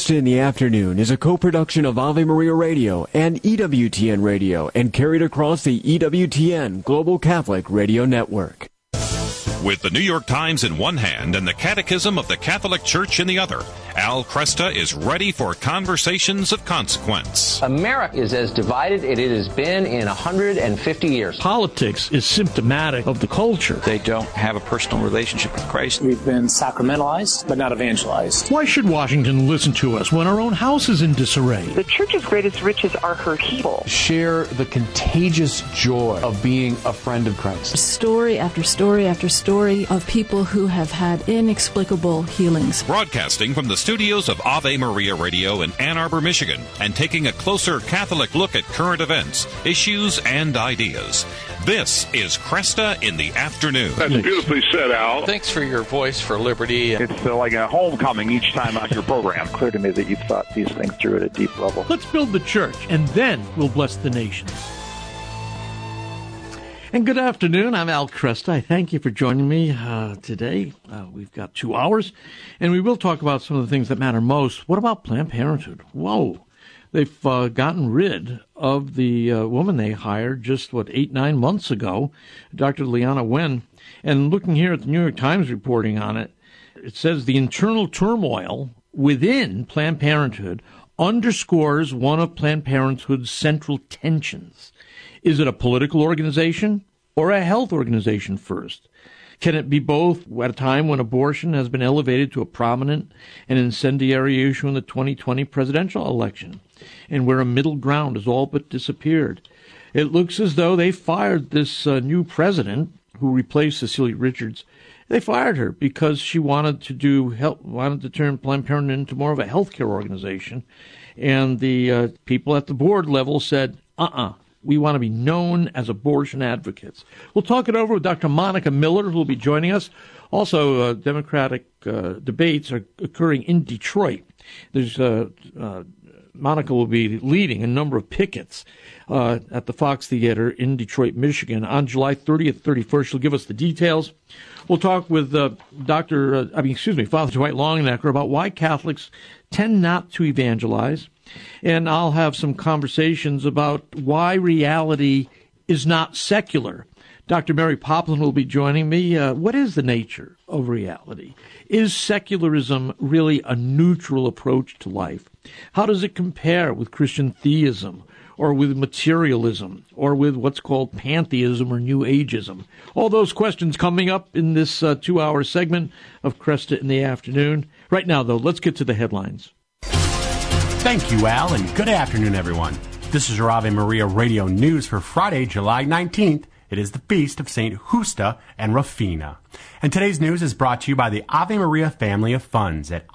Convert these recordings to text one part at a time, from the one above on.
Cresta in the Afternoon is a co-production of Ave Maria Radio and EWTN Radio and carried across the EWTN Global Catholic Radio Network. With the New York Times in one hand and the Catechism of the Catholic Church in the other, Al Cresta is ready for conversations of consequence. America is as divided as it has been in 150 years. Politics is symptomatic of the culture. They don't have a personal relationship with Christ. We've been sacramentalized, but not evangelized. Why should Washington listen to us when our own house is in disarray? The church's greatest riches are her people. Share the contagious joy of being a friend of Christ. Story after story after story of people who have had inexplicable healings. Broadcasting from the studios of Ave Maria Radio in Ann Arbor, Michigan, and taking a closer Catholic look at current events, issues, and ideas. This is Cresta in the Afternoon. That's beautifully said, Al. Thanks for your voice for liberty. It's like a homecoming each time on your program. Clear to me that you've thought these things through at a deep level. Let's build the church, and then we'll bless the nations. And good afternoon. I'm Al Cresta. I thank you for joining me today. We've got 2 hours, and we will talk about some of the things that matter most. What about Planned Parenthood? Whoa. They've gotten rid of the woman they hired just, 8-9 months ago, Dr. Leana Wen. And looking here at the New York Times reporting on it, it says the internal turmoil within Planned Parenthood underscores one of Planned Parenthood's central tensions. Is it a political organization or a health organization first? Can it be both at a time when abortion has been elevated to a prominent and incendiary issue in the 2020 presidential election, and where a middle ground has all but disappeared? It looks as though they fired this new president who replaced Cecilia Richards. They fired her because she wanted to turn Planned Parenthood into more of a healthcare organization, and the people at the board level said, we want to be known as abortion advocates. We'll talk it over with Dr. Monica Miller, who will be joining us. Also, Democratic debates are occurring in Detroit. There's Monica will be leading a number of pickets at the Fox Theater in Detroit, Michigan on July 30th, 31st. She'll give us the details. We'll talk with Father Dwight Longnecker about why Catholics tend not to evangelize. And I'll have some conversations about why reality is not secular. Dr. Mary Poplin will be joining me. What is the nature of reality? Is secularism really a neutral approach to life? How does it compare with Christian theism, or with materialism, or with what's called pantheism or New Ageism? All those questions coming up in this 2-hour segment of Cresta in the Afternoon. Right now, though, let's get to the headlines. Thank you, Al, and good afternoon, everyone. This is your Ave Maria Radio News for Friday, July 19th. It is the feast of St. Justa and Rufina. And today's news is brought to you by the Ave Maria family of funds at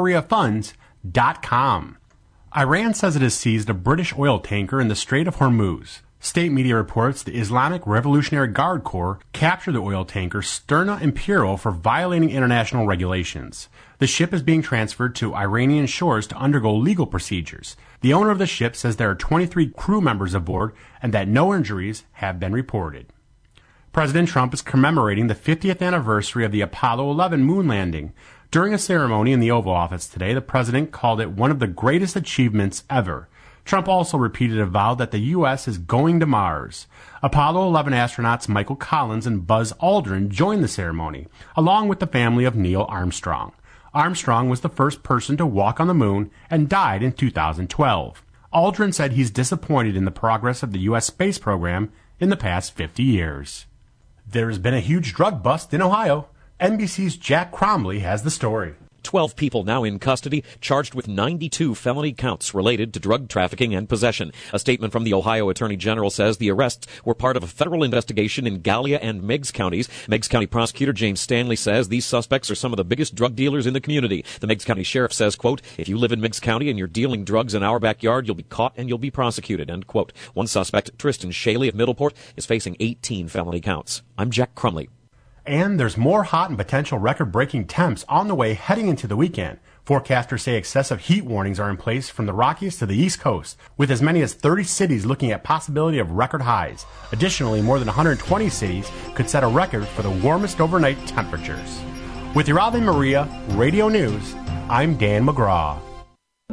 AveMariaFunds.com. Iran says it has seized a British oil tanker in the Strait of Hormuz. State media reports the Islamic Revolutionary Guard Corps captured the oil tanker Sterna Imperial for violating international regulations. The ship is being transferred to Iranian shores to undergo legal procedures. The owner of the ship says there are 23 crew members aboard and that no injuries have been reported. President Trump is commemorating the 50th anniversary of the Apollo 11 moon landing. During a ceremony in the Oval Office today, the president called it one of the greatest achievements ever. Trump also repeated a vow that the U.S. is going to Mars. Apollo 11 astronauts Michael Collins and Buzz Aldrin joined the ceremony, along with the family of Neil Armstrong. Armstrong was the first person to walk on the moon and died in 2012. Aldrin said he's disappointed in the progress of the U.S. space program in the past 50 years. There's been a huge drug bust in Ohio. NBC's Jack Cromley has the story. 12 people now in custody, charged with 92 felony counts related to drug trafficking and possession. A statement from the Ohio Attorney General says the arrests were part of a federal investigation in Gallia and Meigs counties. Meigs County Prosecutor James Stanley says these suspects are some of the biggest drug dealers in the community. The Meigs County Sheriff says, quote, if you live in Meigs County and you're dealing drugs in our backyard, you'll be caught and you'll be prosecuted, end quote. One suspect, Tristan Shaley of Middleport, is facing 18 felony counts. I'm Jack Crumley. And there's more hot and potential record-breaking temps on the way heading into the weekend. Forecasters say excessive heat warnings are in place from the Rockies to the East Coast, with as many as 30 cities looking at possibility of record highs. Additionally, more than 120 cities could set a record for the warmest overnight temperatures. With your Ave Maria Radio News, I'm Dan McGraw.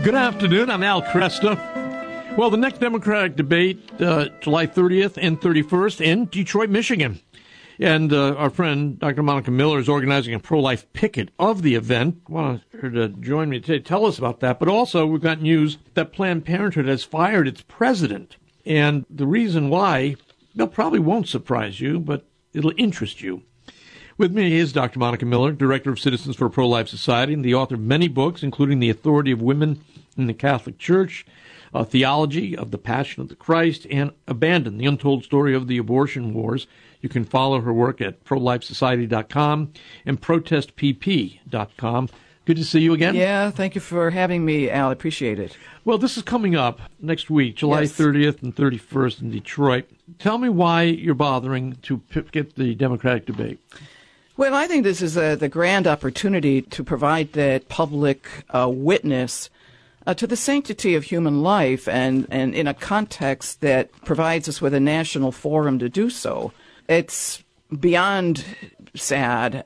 Good afternoon. I'm Al Kresta. Well, the next Democratic debate, July 30th and 31st in Detroit, Michigan. And our friend, Dr. Monica Miller, is organizing a pro-life picket of the event. I want her to join me today, tell us about that. But also, we've got news that Planned Parenthood has fired its president. And the reason why, well, probably won't surprise you, but it'll interest you. With me is Dr. Monica Miller, Director of Citizens for a Pro-Life Society and the author of many books, including The Authority of Women in the Catholic Church, Theology of the Passion of the Christ, and Abandon, the Untold Story of the Abortion Wars. You can follow her work at prolifesociety.com and protestpp.com. Good to see you again. Yeah, thank you for having me, Al. I appreciate it. Well, this is coming up next week, July 30th and 31st in Detroit. Tell me why you're bothering to picket the Democratic debate. Well, I think this is the grand opportunity to provide that public witness to the sanctity of human life and in a context that provides us with a national forum to do so. It's beyond sad,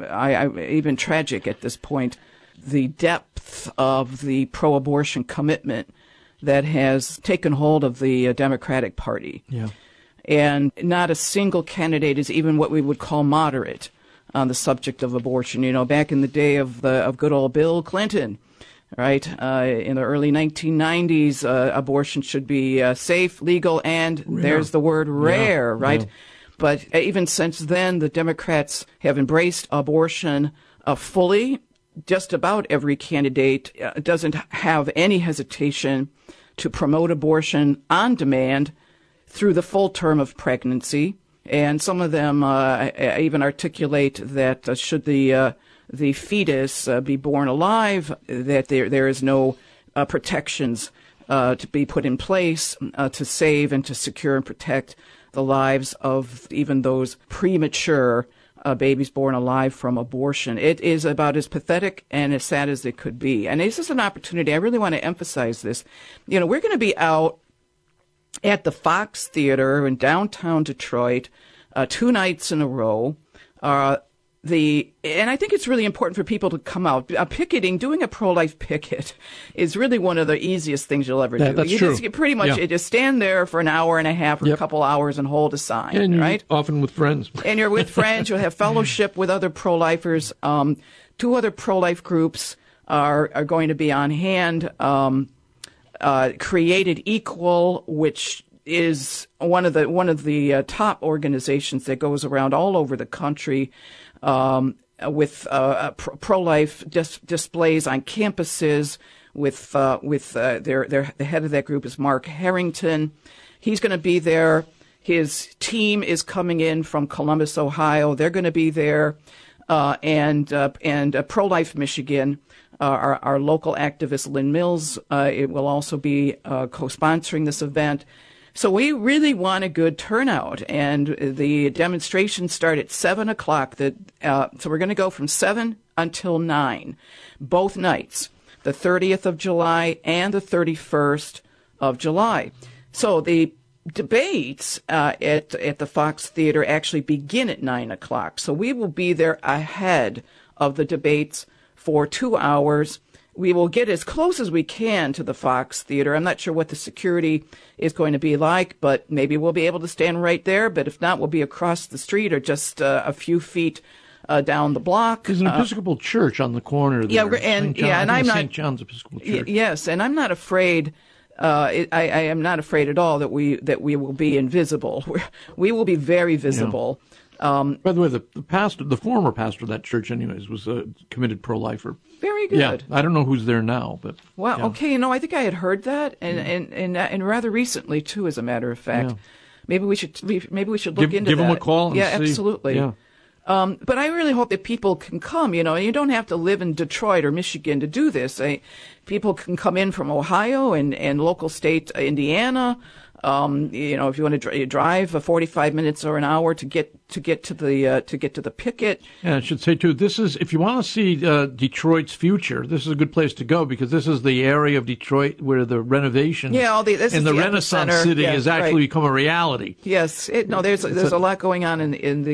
even tragic at this point, the depth of the pro-abortion commitment that has taken hold of the Democratic Party. Yeah. And not a single candidate is even what we would call moderate on the subject of abortion. You know, back in the day of good old Bill Clinton, right, in the early 1990s, abortion should be safe, legal, and there's the word rare, right? Yeah. But even since then, the Democrats have embraced abortion fully. Just about every candidate doesn't have any hesitation to promote abortion on demand through the full term of pregnancy. And some of them even articulate that should the fetus be born alive, that there is no protections to be put in place to save and to secure and protect the lives of even those premature babies born alive from abortion. It is about as pathetic and as sad as it could be. And this is an opportunity. I really want to emphasize this. You know, we're going to be out at the Fox Theater in downtown Detroit 2 nights in a row. And I think it's really important for people to come out. Picketing, doing a pro-life picket is really one of the easiest things you'll ever do. That's true. You pretty much just stand there for an hour and a half or a couple hours and hold a sign, and right? Often with friends. And you're with friends. You'll have fellowship with other pro-lifers. 2 other pro-life groups are going to be on hand. Created Equal, which is one of the top organizations that goes around all over the country with pro-life displays on campuses. The head of that group is Mark Harrington. He's going to be there. His team is coming in from Columbus, Ohio. They're going to be there, and Pro-Life Michigan. Our local activist, Lynn Mills, it will also be co-sponsoring this event. So we really want a good turnout, and the demonstrations start at 7 o'clock. So we're going to go from 7 until 9, both nights, the 30th of July and the 31st of July. So the debates at the Fox Theater actually begin at 9 o'clock. So we will be there ahead of the debates for 2 hours. We will get as close as we can to the Fox Theater. I'm not sure what the security is going to be like, but maybe we'll be able to stand right there. But if not, we'll be across the street or just a few feet down the block. There's an Episcopal church on the corner there. And I'm not St. John's Episcopal Church. Yes, and I'm not afraid. I am not afraid at all that we will be invisible. We will be very visible. Yeah. By the way, the former pastor of that church, anyways, was a committed pro-lifer. Very good. Yeah, I don't know who's there now, but okay. I think I had heard that, and rather recently too, as a matter of fact. Yeah. Maybe we should look into that. Give them a call. And see. Absolutely. Yeah. But I really hope that people can come. You don't have to live in Detroit or Michigan to do this. People can come in from Ohio and local state Indiana, If you want to drive 45 minutes or an hour to get to the picket. And I should say too, this is, if you want to see Detroit's future, this is a good place to go, because this is the area of Detroit where the renovations and the Renaissance City has actually become a reality. Yes, there's a lot going on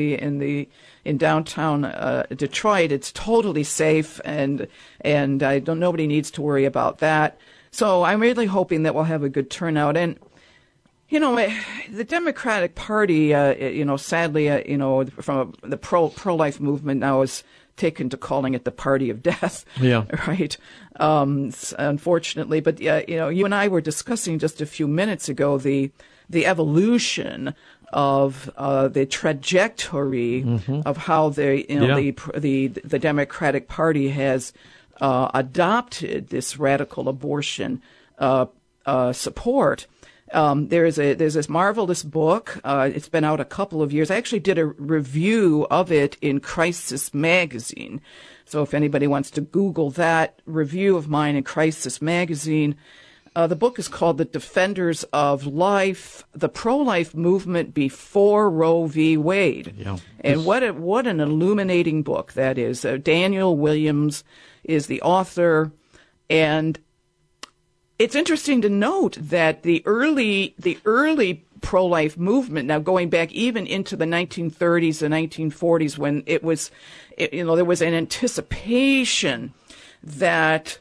in downtown Detroit. It's totally safe, and nobody needs to worry about that. So I'm really hoping that we'll have a good turnout. And the Democratic Party, sadly, from the pro-life movement now is taken to calling it the party of death. Yeah. Right. Unfortunately, but you and I were discussing just a few minutes ago the evolution of the trajectory of how the Democratic Party has adopted this radical abortion support. There's this marvelous book. It's been out a couple of years. I actually did a review of it in Crisis Magazine. So if anybody wants to Google that review of mine in Crisis Magazine, the book is called The Defenders of Life, the Pro-Life Movement Before Roe v. Wade. Yeah. And what an illuminating book that is. Daniel Williams is the author, and it's interesting to note that the early pro-life movement, now going back even into the 1930s and 1940s, when there was an anticipation that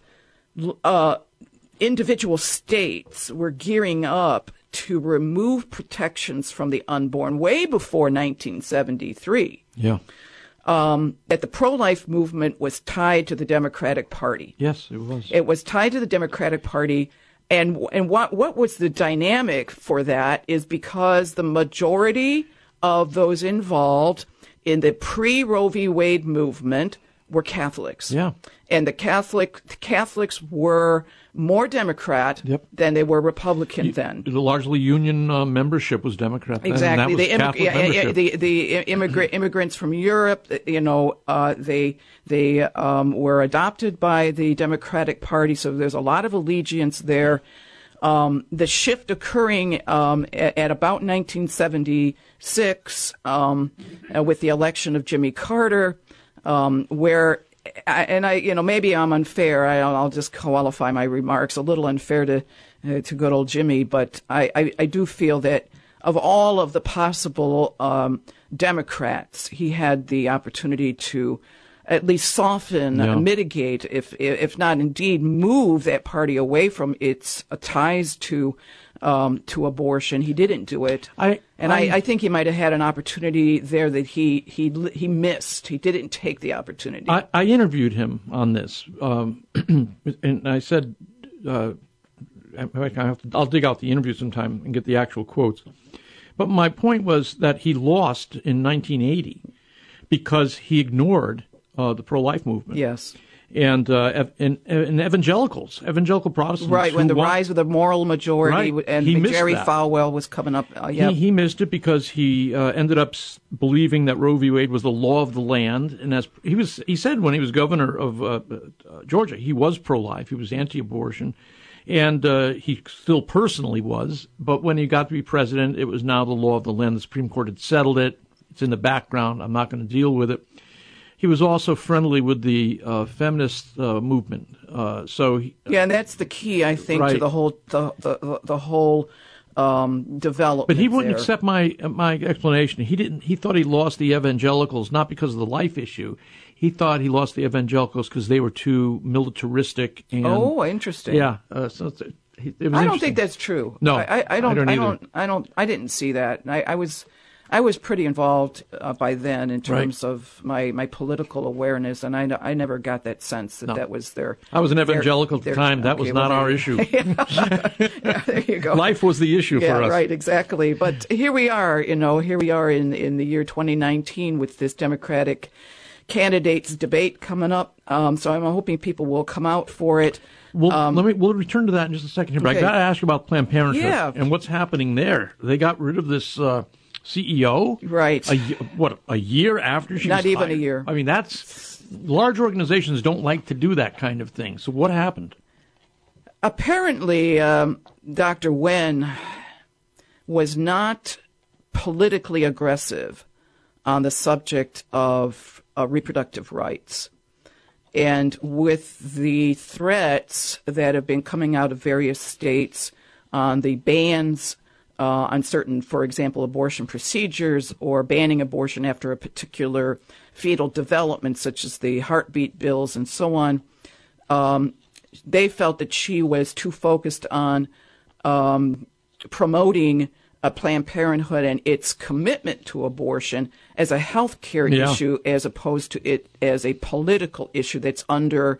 individual states were gearing up to remove protections from the unborn way before 1973. Yeah. That the pro-life movement was tied to the Democratic Party. Yes, it was. It was tied to the Democratic Party, and what was the dynamic for that is because the majority of those involved in the pre-Roe v. Wade movement were Catholics. Yeah. And the Catholics were more Democrat than they were Republican then. Largely union membership was Democrat then. Exactly. And that was The immigrants from Europe, they were adopted by the Democratic Party, so there's a lot of allegiance there. The shift occurring at about 1976 with the election of Jimmy Carter, where maybe I'm unfair. I'll just qualify my remarks. A little unfair to good old Jimmy, but I do feel that of all of the possible Democrats, he had the opportunity to at least soften, mitigate, if not indeed move that party away from its ties to abortion. He didn't do it, I think he might have had an opportunity there that he missed. He didn't take the opportunity. I interviewed him on this, and I said, I'll dig out the interview sometime and get the actual quotes. But my point was that he lost in 1980 because he ignored the pro-life movement. Yes. And evangelical Protestants. Right, when the rise of the moral majority and Jerry Falwell was coming up. He missed it because he ended up believing that Roe v. Wade was the law of the land. And as he said when he was governor of Georgia, he was pro-life. He was anti-abortion. And he still personally was. But when he got to be president, it was now the law of the land. The Supreme Court had settled it. It's in the background. I'm not going to deal with it. He was also friendly with the feminist movement. And that's the key, I think, to the whole development. But he wouldn't accept my explanation. He thought he lost the evangelicals not because of the life issue. He thought he lost the evangelicals because they were too militaristic. And, interesting. Yeah. I don't think that's true. No, I didn't see that. I was pretty involved by then in terms of my political awareness, and I never got that sense that was their. I was an evangelical at the time. That was not our issue. Yeah, there you go. Life was the issue for us. Yeah, right, exactly. But here we are, in the year 2019 with this Democratic candidates debate coming up. So I'm hoping people will come out for it. We'll return to that in just a second here. But okay. I got to ask you about Planned Parenthood and what's happening there. They got rid of this CEO, right? A year after she was not even hired? a year. I mean, that's large organizations don't like to do that kind of thing. So what happened? Apparently, Dr. Wen was not politically aggressive on the subject of reproductive rights. And with the threats that have been coming out of various states on the bans on certain, for example, abortion procedures or banning abortion after a particular fetal development, such as the heartbeat bills and so on, they felt that she was too focused on promoting Planned Parenthood and its commitment to abortion as a health care issue, as opposed to it as a political issue that's under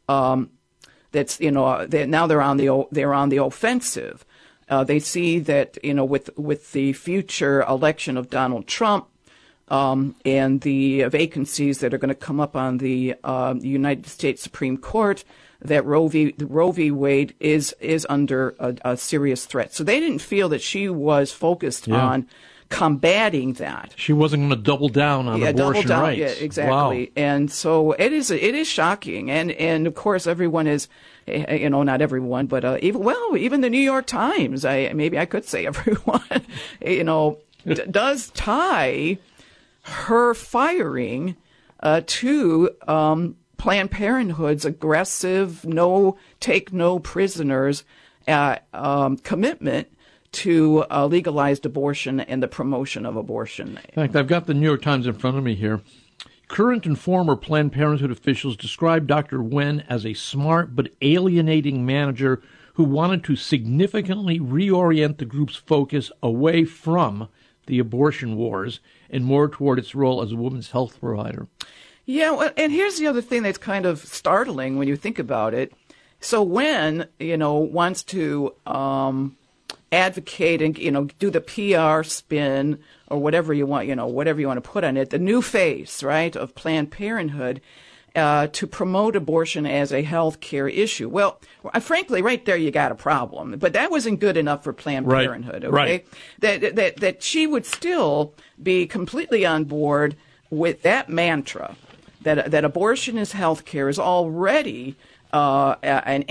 that's now they're on the offensive. They see that with the future election of Donald Trump and the vacancies that are going to come up on the United States Supreme Court, that Roe v. Wade is under a serious threat. So they didn't feel that she was focused on combating that. She wasn't going to double down on abortion rights. Yeah, exactly. Wow. And so it is shocking. And of course, everyone is, not everyone, but even the New York Times, maybe I could say everyone, does tie her firing to Planned Parenthood's aggressive, no prisoners commitment to legalized abortion and the promotion of abortion. In fact, I've got the New York Times in front of me here. Current and former Planned Parenthood officials described Dr. Wen as a smart but alienating manager who wanted to significantly reorient the group's focus away from the abortion wars and more toward its role as a women's health provider. Yeah, well, and here's the other thing that's kind of startling when you think about it. So Wen, wants to advocate and do the PR spin or whatever you want, whatever you want to put on it, the new face, right, of Planned Parenthood, to promote abortion as a health care issue. Well, frankly, right there you got a problem. But that wasn't good enough for Planned Parenthood. Okay, that she would still be completely on board with that mantra. That abortion is health care is already an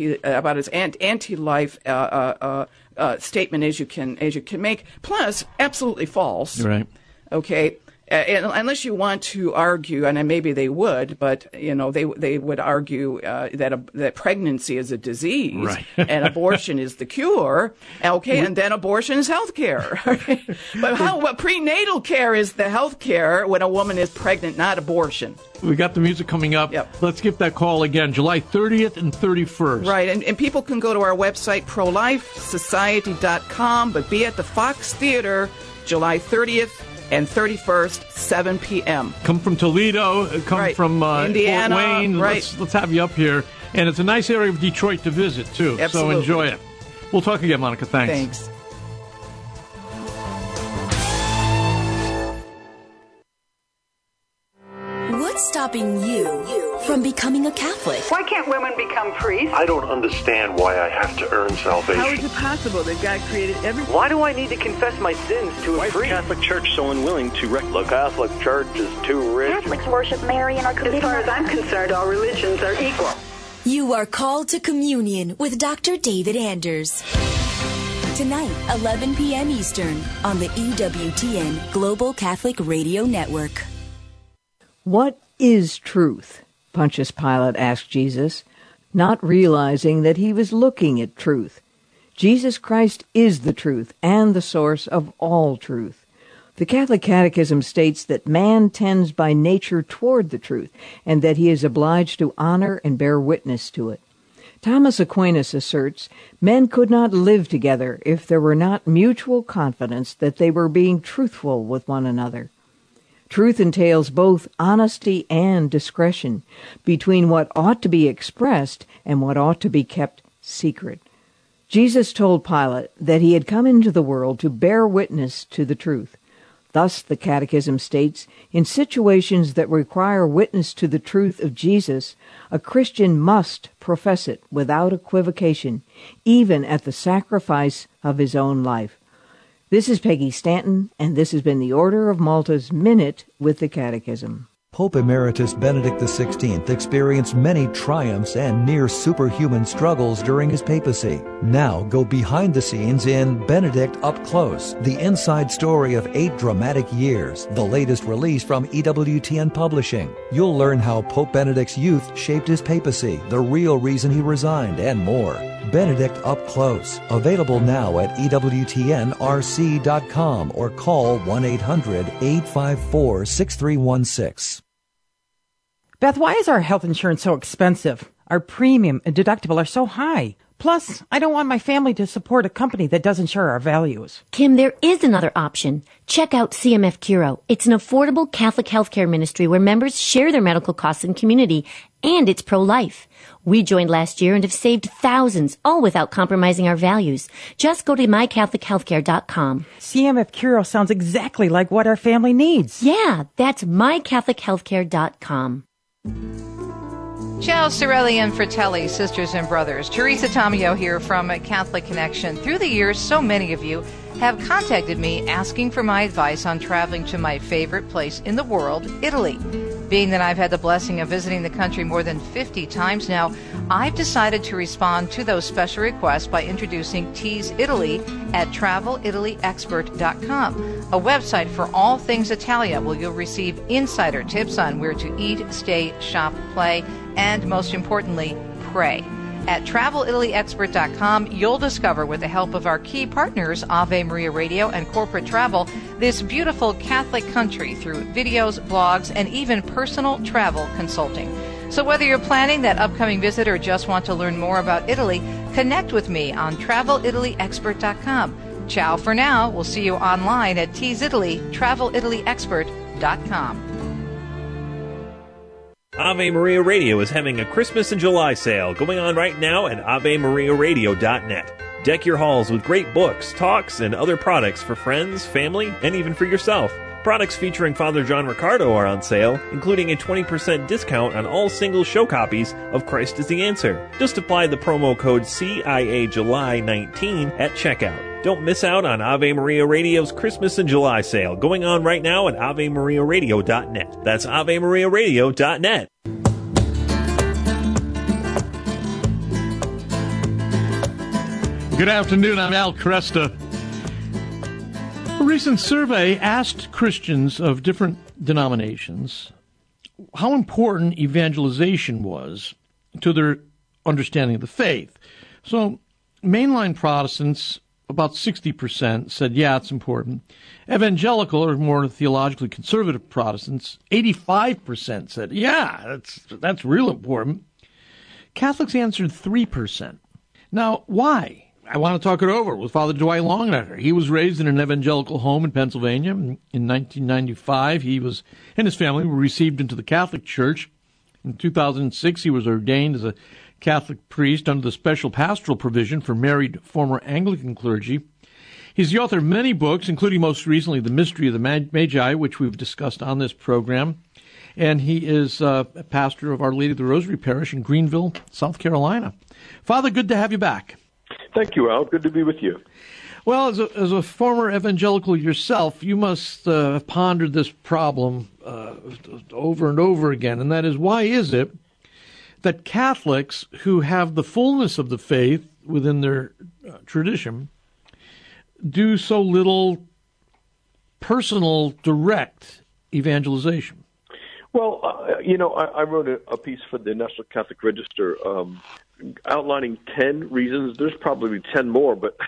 anti-life statement as you can make. Plus, absolutely false. Right. Okay. Unless you want to argue, and maybe they would, but they would argue that pregnancy is a disease, right. and abortion is the cure. Okay, and then abortion is health care. But prenatal care is the health care when a woman is pregnant, not abortion. We got the music coming up. Yep. Let's give that call again, July 30th and 31st. Right, and people can go to our website, prolifesociety.com, but be at the Fox Theater July 30th and 31st, 7 p.m. Come from Toledo, come from Indiana, Fort Wayne. Right. Let's have you up here. And it's a nice area of Detroit to visit, too. Absolutely. So enjoy it. We'll talk again, Monica. Thanks. Thanks. What's stopping you from becoming a Catholic? Why can't women become priests? I don't understand why I have to earn salvation. How is it possible that God created everything? Why do I need to confess my sins to a priest? Why is the Catholic Church so unwilling to The Catholic Church is too rich. Catholics worship Mary and are committed. As far as I'm concerned, all religions are equal. You are called to communion with Dr. David Anders. Tonight, 11 p.m. Eastern on the EWTN Global Catholic Radio Network. What is truth? Pontius Pilate asked Jesus, not realizing that he was looking at truth. Jesus Christ is the truth and the source of all truth. The Catholic Catechism states that man tends by nature toward the truth, and that he is obliged to honor and bear witness to it. Thomas Aquinas asserts men could not live together if there were not mutual confidence that they were being truthful with one another. Truth entails both honesty and discretion between what ought to be expressed and what ought to be kept secret. Jesus told Pilate that he had come into the world to bear witness to the truth. Thus, the Catechism states, in situations that require witness to the truth of Jesus, a Christian must profess it without equivocation, even at the sacrifice of his own life. This is Peggy Stanton, and this has been the Order of Malta's Minute with the Catechism. Pope Emeritus Benedict XVI experienced many triumphs and near superhuman struggles during his papacy. Now go behind the scenes in Benedict Up Close, the inside story of 8 dramatic years, the latest release from EWTN Publishing. You'll learn how Pope Benedict's youth shaped his papacy, the real reason he resigned, and more. Benedict Up Close, available now at EWTNRC.com or call 1-800-854-6316. Beth, why is our health insurance so expensive? Our premium and deductible are so high. Plus, I don't want my family to support a company that doesn't share our values. Kim, there is another option. Check out CMF Curo. It's an affordable Catholic healthcare ministry where members share their medical costs in community, and it's pro-life. We joined last year and have saved thousands, all without compromising our values. Just go to mycatholichealthcare.com. CMF Curo sounds exactly like what our family needs. Yeah, that's mycatholichealthcare.com. Ciao, Sorelli and Fratelli, sisters and brothers. Teresa Tomeo here from Catholic Connection. Through the years, so many of you have contacted me asking for my advice on traveling to my favorite place in the world, Italy. Being that I've had the blessing of visiting the country more than 50 times now, I've decided to respond to those special requests by introducing Tease Italy at TravelItalyExpert.com, a website for all things Italia, where you'll receive insider tips on where to eat, stay, shop, play, and most importantly, pray. At TravelItalyExpert.com, you'll discover, with the help of our key partners, Ave Maria Radio and Corporate Travel, this beautiful Catholic country through videos, blogs, and even personal travel consulting. So whether you're planning that upcoming visit or just want to learn more about Italy, connect with me on TravelItalyExpert.com. Ciao for now. We'll see you online at Tease Italy, TravelItalyExpert.com. Ave Maria Radio is having a Christmas in July sale going on right now at AveMariaRadio.net. Deck your halls with great books, talks, and other products for friends, family, and even for yourself. Products featuring Father John Riccardo are on sale, including a 20% discount on all single show copies of Christ is the Answer. Just apply the promo code CIAJuly19 at checkout. Don't miss out on Ave Maria Radio's Christmas in July sale going on right now at AveMariaRadio.net. That's AveMariaRadio.net. Good afternoon, I'm Al Cresta. A recent survey asked Christians of different denominations how important evangelization was to their understanding of the faith. So, mainline Protestants, about 60%, said, yeah, it's important. Evangelical, or more theologically conservative Protestants, 85% said, yeah, that's real important. Catholics answered 3%. Now, why? I want to talk it over with Father Dwight Longnecker. He was raised in an evangelical home in Pennsylvania. In 1995, he and his family were received into the Catholic Church. In 2006, he was ordained as a Catholic priest under the special pastoral provision for married former Anglican clergy. He's the author of many books, including most recently The Mystery of the Magi, which we've discussed on this program. And he is a pastor of Our Lady of the Rosary Parish in Greenville, South Carolina. Father, good to have you back. Thank you, Al. Good to be with you. Well, as a former evangelical yourself, you must have pondered this problem over and over again, and that is, why is it that Catholics who have the fullness of the faith within their tradition do so little personal, direct evangelization? Well, I wrote a piece for the National Catholic Register outlining 10 reasons. There's probably 10 more, but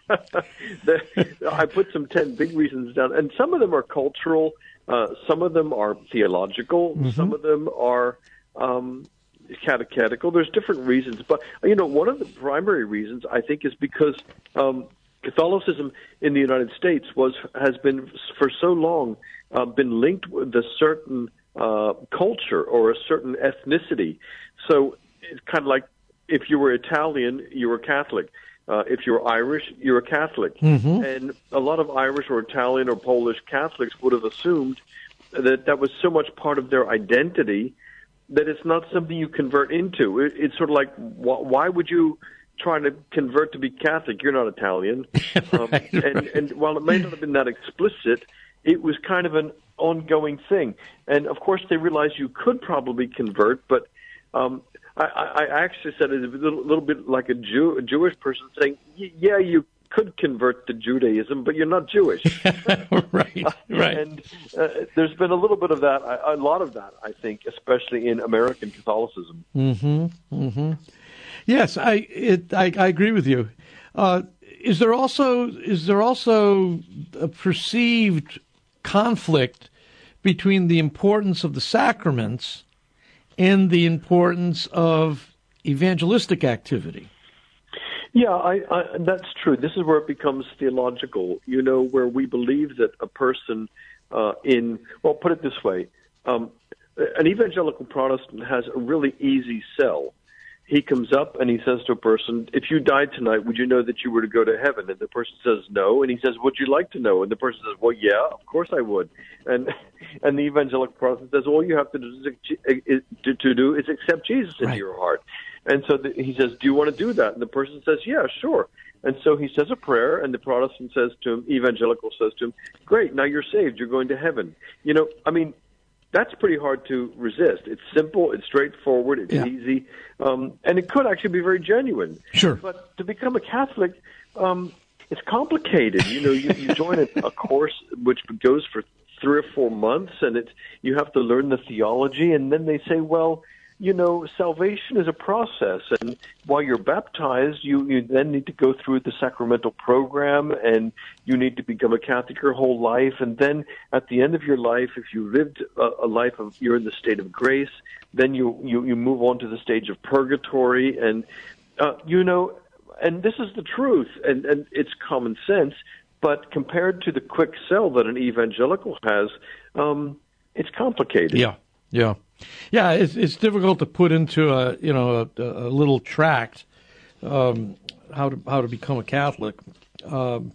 I put some 10 big reasons down, and some of them are cultural, some of them are theological, some of them are catechetical. There's different reasons, but one of the primary reasons, I think, is because Catholicism in the United States has been for so long been linked with a certain culture or a certain ethnicity. So it's kind of like, if you were Italian, you were Catholic. If you were Irish, you were Catholic. And a lot of Irish or Italian or Polish Catholics would have assumed that was so much part of their identity that it's not something you convert into. It's sort of like, why would you try to convert to be Catholic? You're not Italian. And while it may not have been that explicit, it was kind of an ongoing thing. And of course, they realized you could probably convert, but I actually said it a little bit like a Jewish person saying, "Yeah, you could convert to Judaism, but you're not Jewish." Right. And there's been a little bit of that, a lot of that, I think, especially in American Catholicism. Yes, I agree with you. Is there also a perceived conflict between the importance of the sacraments and the importance of evangelistic activity? Yeah, that's true. This is where it becomes theological, where we believe that a person put it this way, an evangelical Protestant has a really easy sell. He comes up and he says to a person, "If you died tonight, would you know that you were to go to heaven?" And the person says, "No." And he says, "Would you like to know?" And the person says, "Well, yeah, of course I would." And the evangelical Protestant says, "All you have to do is accept Jesus into your heart." And so he says, "Do you want to do that?" And the person says, "Yeah, sure." And so he says a prayer, and the Protestant says to him, evangelical says to him, "Great, now you're saved. You're going to heaven." That's pretty hard to resist. It's simple, it's straightforward, it's easy, and it could actually be very genuine. Sure. But to become a Catholic, it's complicated. You join a course which goes for 3 or 4 months, and you have to learn the theology, and then they say, well, salvation is a process, and while you're baptized, you then need to go through the sacramental program, and you need to become a Catholic your whole life, and then at the end of your life, if you lived a life of you're in the state of grace, then you move on to the stage of purgatory, and and this is the truth, and it's common sense, but compared to the quick sell that an evangelical has, it's complicated. Yeah, it's difficult to put into a little tract how to become a Catholic. Al,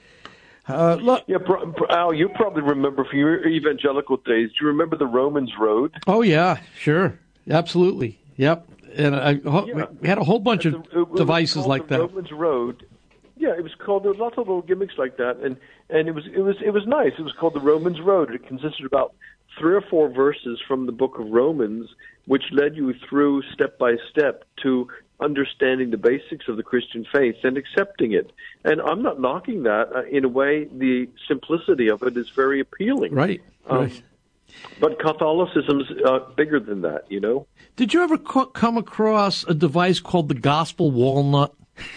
you probably remember from your evangelical days. Do you remember the Romans Road? Oh yeah, sure, absolutely, yep. And we had a whole bunch of devices like that. Romans Road. Yeah, it was called. There was lots of little gimmicks like that, and it was nice. It was called the Romans Road. It consisted of about 3 or 4 verses from the book of Romans, which led you through step by step to understanding the basics of the Christian faith and accepting it. And I'm not knocking that. In a way, the simplicity of it is very appealing. Right. But Catholicism's bigger than that, Did you ever come across a device called the Gospel Walnut?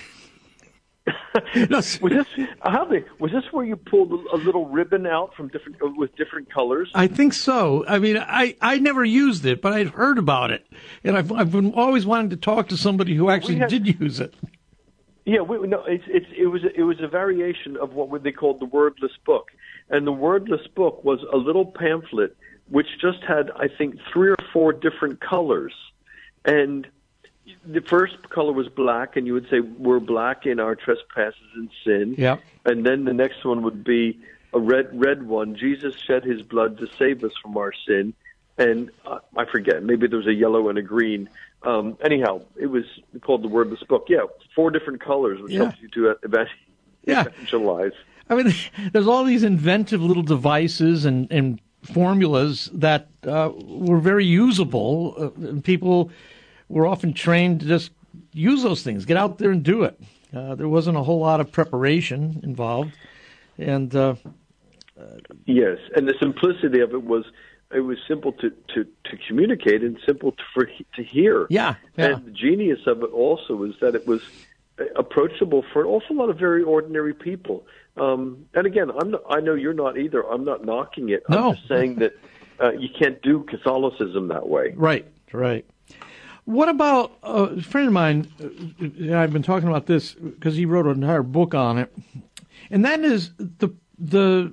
Was this where you pulled a little ribbon out from with different colors? I think so. I mean, I never used it, but I'd heard about it, and I've been always wanting to talk to somebody who actually did use it. Yeah, it was a variation of what they called the wordless book, and the wordless book was a little pamphlet which just had, I think, 3 or 4 different colors, and the first color was black, and you would say, "We're black in our trespasses and sin." Yeah. And then the next one would be a red one. Jesus shed his blood to save us from our sin. And I forget, maybe there was a yellow and a green. Anyhow, it was called the Wordless Book. Yeah, 4 different colors, which helps you to evangelize. I mean, there's all these inventive little devices and formulas that were very usable. People were often trained to just use those things, get out there and do it. There wasn't a whole lot of preparation involved, and yes, and the simplicity of it was simple to communicate and simple to hear. Yeah. And the genius of it also is that it was approachable for an awful lot of very ordinary people. And again, I know you're not either. I'm not knocking it. No. I'm just saying that you can't do Catholicism that way. Right. What about a friend of mine, I've been talking about this because he wrote an entire book on it, and that is the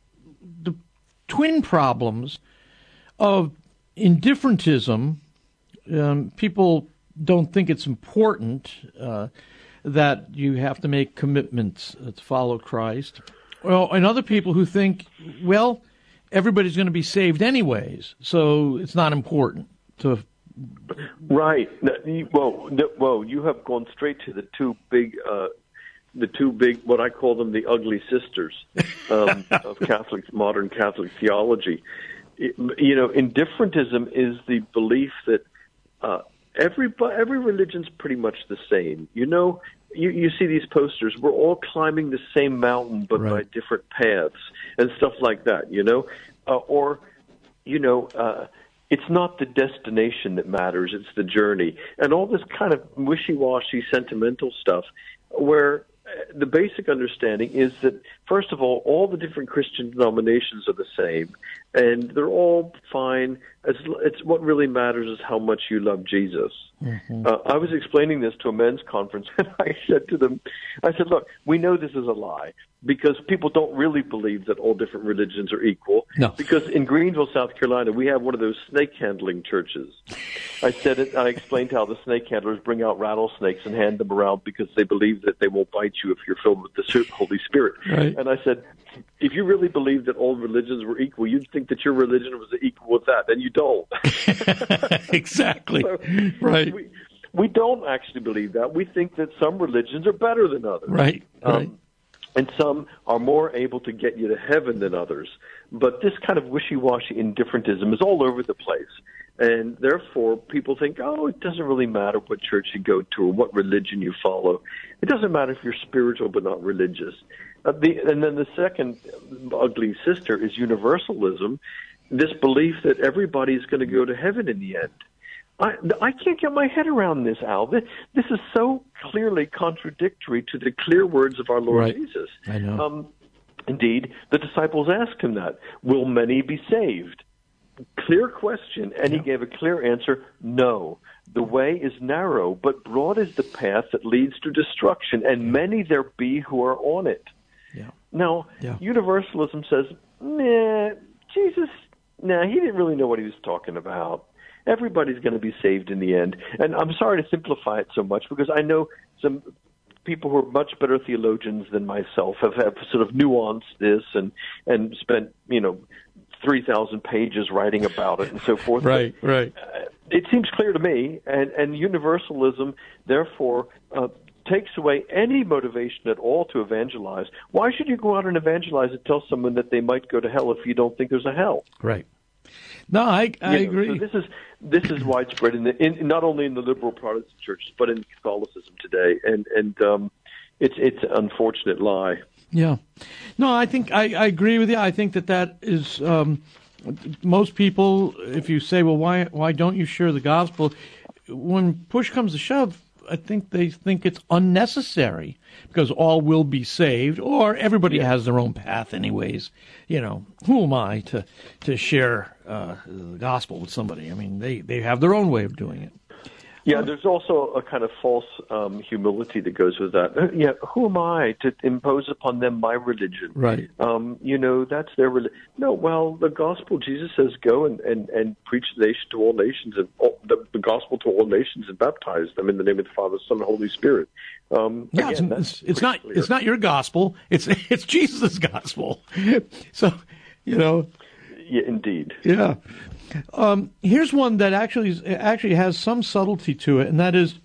twin problems of indifferentism. People don't think it's important that you have to make commitments to follow Christ. Well, and other people who think, well, everybody's going to be saved anyways, so it's not important to... Right. Well, you have gone straight to the 2 big the two big, what I call them, the ugly sisters of modern Catholic theology. Indifferentism is the belief that every religion's pretty much the same. You see these posters. We're all climbing the same mountain, but by different paths and stuff like that. It's not the destination that matters; it's the journey, and all this kind of wishy-washy, sentimental stuff, where the basic understanding is that, first of all the different Christian denominations are the same, and they're all fine. It's what really matters is how much you love Jesus. Mm-hmm. I was explaining this to a men's conference, and I said to them, look, we know this is a lie, because people don't really believe that all different religions are equal. No. Because in Greenville, South Carolina, we have one of those snake handling churches. I explained how the snake handlers bring out rattlesnakes and hand them around because they believe that they won't bite you if you're filled with the Holy Spirit. Right. And I said, if you really believe that all religions were equal, you'd think that your religion was equal with that, and you don't. Exactly. So, right. We don't actually believe that. We think that some religions are better than others. Right. And some are more able to get you to heaven than others. But this kind of wishy-washy indifferentism is all over the place. And therefore, people think, it doesn't really matter what church you go to or what religion you follow. It doesn't matter if you're spiritual but not religious. And then the second ugly sister is universalism, this belief that everybody's going to go to heaven in the end. I can't get my head around this, Al. This is so clearly contradictory to the clear words of our Lord Jesus. I know. Indeed, the disciples asked him that. Will many be saved? Clear question, and he gave a clear answer, no. The way is narrow, but broad is the path that leads to destruction, and many there be who are on it. Yeah. Now, Universalism says, Jesus, he didn't really know what he was talking about. Everybody's going to be saved in the end. And I'm sorry to simplify it so much, because I know some people who are much better theologians than myself have sort of nuanced this and spent, 3,000 pages writing about it and so forth. Right. It seems clear to me, and universalism, therefore, takes away any motivation at all to evangelize. Why should you go out and evangelize and tell someone that they might go to hell if you don't think there's a hell? Right. No, I agree. So this is widespread in not only in the liberal Protestant churches but in Catholicism today, and it's an unfortunate lie. Yeah, no, I think I agree with you. I think that is most people. If you say, well, why don't you share the gospel? When push comes to shove, I think they think it's unnecessary because all will be saved, or everybody has their own path anyways. Who am I to share the gospel with somebody? I mean, they have their own way of doing it. Yeah, there's also a kind of false humility that goes with that. Who am I to impose upon them my religion? Right. That's their religion. No, well, the gospel, Jesus says, go and preach the nation to all nations, and the gospel to all nations, and baptize them in the name of the Father, Son, and Holy Spirit. It's not your gospel. It's Jesus' gospel. So, Yeah, indeed. Yeah. Here's one that actually has some subtlety to it, and that is,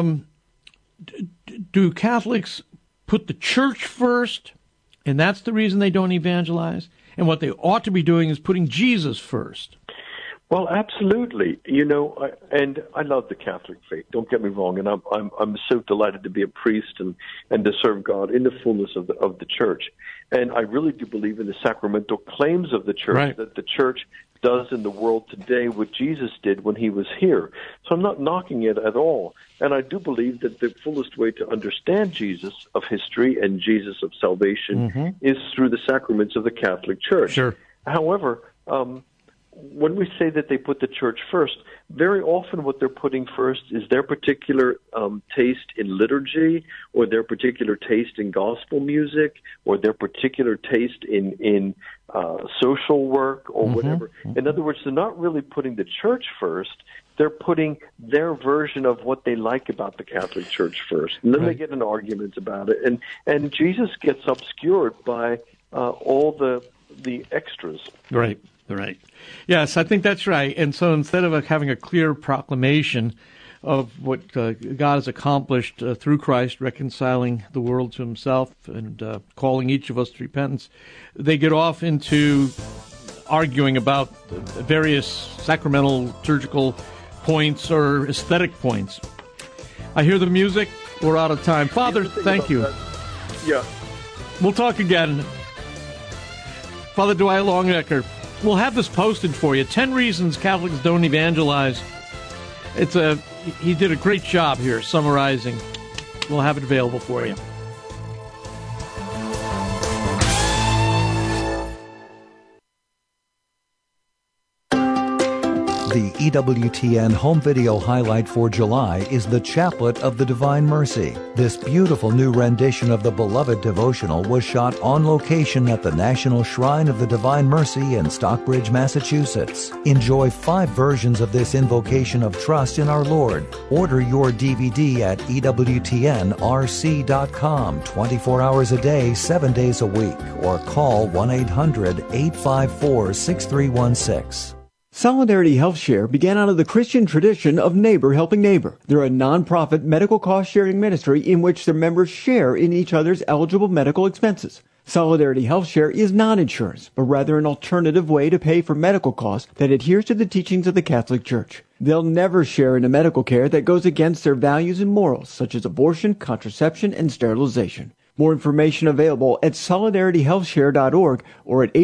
do Catholics put the church first, and that's the reason they don't evangelize? And what they ought to be doing is putting Jesus first. Well, absolutely. And I love the Catholic faith. Don't get me wrong. And I'm so delighted to be a priest and to serve God in the fullness of the church. And I really do believe in the sacramental claims of the church, that the church does in the world today what Jesus did when he was here. So I'm not knocking it at all. And I do believe that the fullest way to understand Jesus of history and Jesus of salvation is through the sacraments of the Catholic Church. Sure. However, when we say that they put the church first, very often what they're putting first is their particular taste in liturgy, or their particular taste in gospel music, or their particular taste in social work, or whatever. In other words, they're not really putting the church first. They're putting their version of what they like about the Catholic Church first. And then they get in arguments about it. And Jesus gets obscured by all the extras. Right. Yes, I think that's right. And so instead of having a clear proclamation of what God has accomplished through Christ, reconciling the world to himself and calling each of us to repentance, they get off into arguing about various sacramental, liturgical points or aesthetic points. I hear the music. We're out of time. Father, thank you. Yeah. We'll talk again. Father Dwight Longenecker, we'll have this posted for you. 10 reasons Catholics don't evangelize. He did a great job here summarizing. We'll have it available for you. The EWTN home video highlight for July is The Chaplet of the Divine Mercy. This beautiful new rendition of the beloved devotional was shot on location at the National Shrine of the Divine Mercy in Stockbridge, Massachusetts. Enjoy 5 versions of this invocation of trust in our Lord. Order your DVD at EWTNRC.com 24 hours a day, 7 days a week, or call 1-800-854-6316. Solidarity Health Share began out of the Christian tradition of neighbor helping neighbor. They're a non-profit medical cost-sharing ministry in which their members share in each other's eligible medical expenses. Solidarity Health Share is not insurance, but rather an alternative way to pay for medical costs that adheres to the teachings of the Catholic Church. They'll never share in a medical care that goes against their values and morals, such as abortion, contraception, and sterilization. More information available at solidarityhealthshare.org or at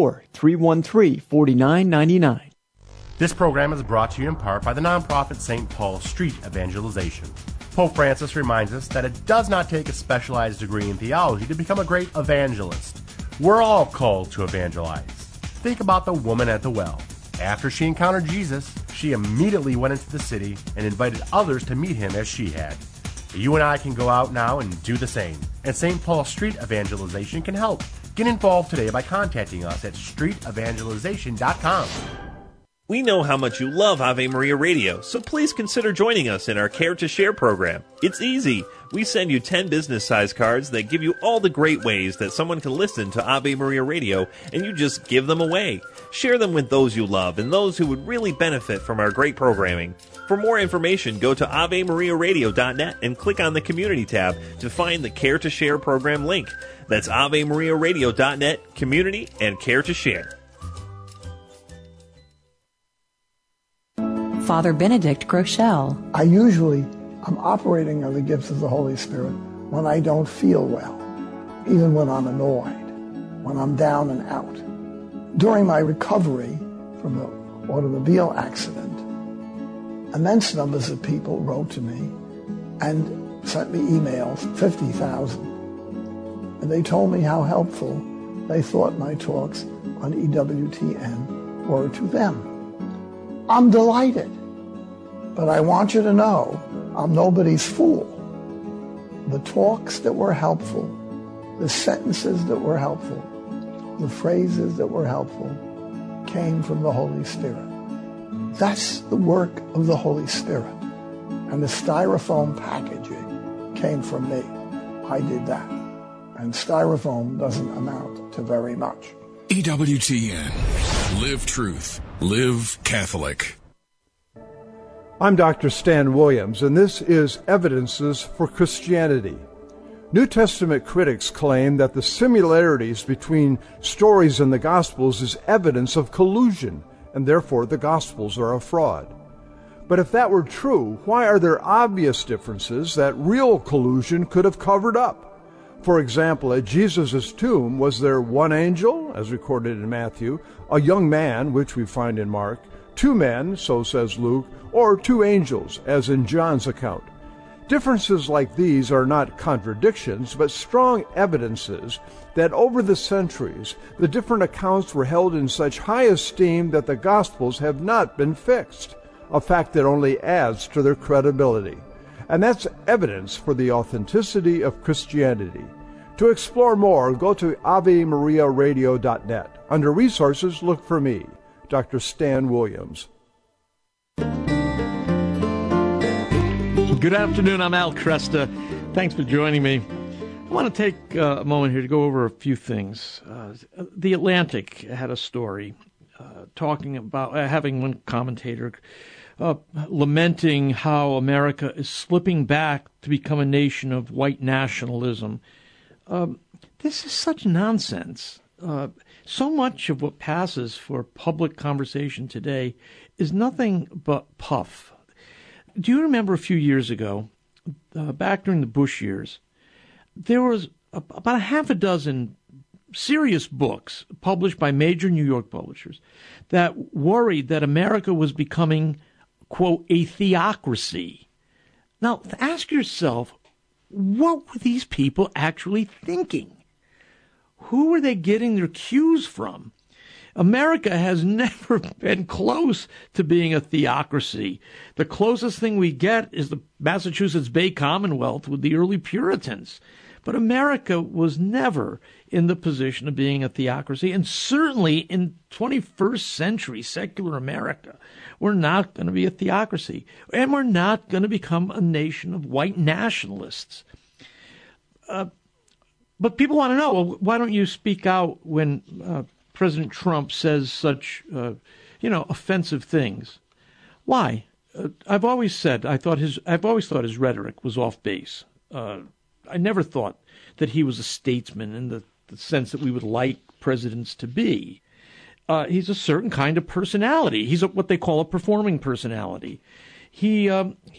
844-313-4999. This program is brought to you in part by the nonprofit St. Paul Street Evangelization. Pope Francis reminds us that it does not take a specialized degree in theology to become a great evangelist. We're all called to evangelize. Think about the woman at the well. After she encountered Jesus, she immediately went into the city and invited others to meet him as she had. You and I can go out now and do the same, and St. Paul Street Evangelization can help. Get involved today by contacting us at streetevangelization.com. We know how much you love Ave Maria Radio, so please consider joining us in our Care to Share program. It's easy. We send you 10 business-size cards that give you all the great ways that someone can listen to Ave Maria Radio, and you just give them away. Share them with those you love and those who would really benefit from our great programming. For more information, go to AveMariaRadio.net and click on the Community tab to find the Care to Share program link. That's AveMariaRadio.net, Community, and Care to Share. Father Benedict Groeschel. I usually am operating on the gifts of the Holy Spirit when I don't feel well, even when I'm annoyed, when I'm down and out. During my recovery from the automobile accident, immense numbers of people wrote to me and sent me emails, 50,000. And they told me how helpful they thought my talks on EWTN were to them. I'm delighted, but I want you to know I'm nobody's fool. The talks that were helpful, the sentences that were helpful, the phrases that were helpful came from the Holy Spirit. That's the work of the Holy Spirit. And the styrofoam packaging came from me. I did that. And styrofoam doesn't amount to very much. EWTN. Live truth. Live Catholic. I'm Dr. Stan Williams, and this is Evidences for Christianity. New Testament critics claim that the similarities between stories in the Gospels is evidence of collusion, and therefore the Gospels are a fraud. But if that were true, why are there obvious differences that real collusion could have covered up? For example, at Jesus' tomb, was there one angel, as recorded in Matthew, a young man, which we find in Mark, 2 men, so says Luke, or 2 angels, as in John's account? Differences like these are not contradictions, but strong evidences that over the centuries, the different accounts were held in such high esteem that the Gospels have not been fixed, a fact that only adds to their credibility. And that's evidence for the authenticity of Christianity. To explore more, go to AveMariaRadio.net. Under Resources, look for me, Dr. Stan Williams. Good afternoon. I'm Al Cresta. Thanks for joining me. I want to take a moment here to go over a few things. The Atlantic had a story talking about having one commentator lamenting how America is slipping back to become a nation of white nationalism. This is such nonsense. So much of what passes for public conversation today is nothing but puff. Do you remember a few years ago, back during the Bush years, there was about a half a dozen serious books published by major New York publishers that worried that America was becoming, quote, a theocracy. Now, ask yourself, what were these people actually thinking? Who were they getting their cues from? America has never been close to being a theocracy. The closest thing we get is the Massachusetts Bay Commonwealth with the early Puritans. But America was never in the position of being a theocracy, and certainly in 21st century secular America, we're not going to be a theocracy, and we're not going to become a nation of white nationalists. But people want to know, well, why don't you speak out when President Trump says such, offensive things? Why? I've always said I've always thought his rhetoric was off base. I never thought that he was a statesman in the sense that we would like presidents to be. He's a certain kind of personality. He's what they call a performing personality. He's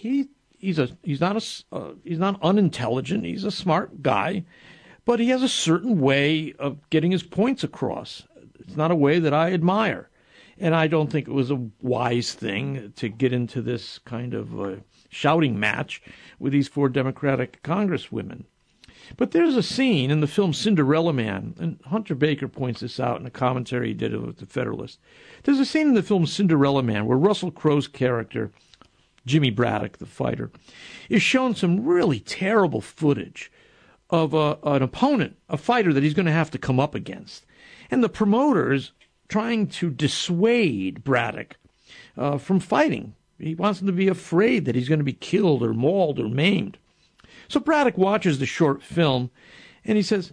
not unintelligent. He's a smart guy, but he has a certain way of getting his points across. It's not a way that I admire, and I don't think it was a wise thing to get into this kind of shouting match with these 4 Democratic congresswomen. But there's a scene in the film Cinderella Man, and Hunter Baker points this out in a commentary he did with The Federalist. There's a scene in the film Cinderella Man where Russell Crowe's character, Jimmy Braddock, the fighter, is shown some really terrible footage of an opponent, a fighter that he's going to have to come up against. And the promoter's trying to dissuade Braddock from fighting. He wants him to be afraid that he's going to be killed or mauled or maimed. So Braddock watches the short film, and he says,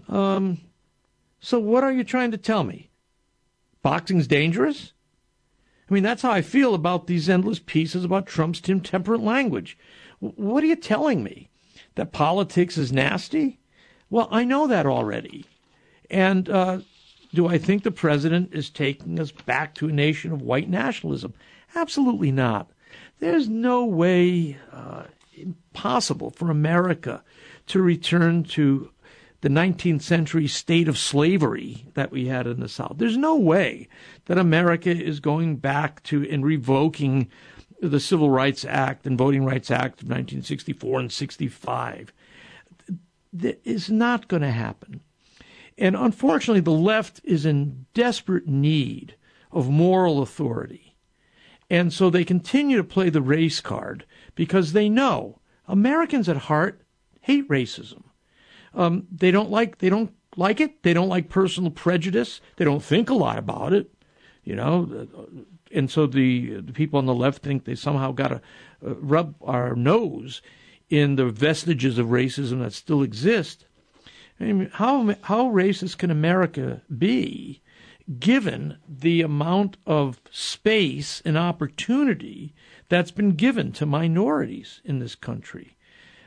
so what are you trying to tell me? Boxing's dangerous? I mean, that's how I feel about these endless pieces about Trump's intemperate language. What are you telling me? That politics is nasty? Well, I know that already. And do I think the president is taking us back to a nation of white nationalism? Absolutely not. There's no way possible for America to return to the 19th century state of slavery that we had in the South. There's no way that America is going back to and revoking the Civil Rights Act and Voting Rights Act of 1964 and 65. That is not going to happen. And unfortunately, the left is in desperate need of moral authority. And so they continue to play the race card because they know Americans at heart hate racism. They don't like it. They don't like personal prejudice. They don't think a lot about it, And so the people on the left think they somehow got to rub our nose in the vestiges of racism that still exist. I mean, how racist can America be, given the amount of space and opportunity that's been given to minorities in this country?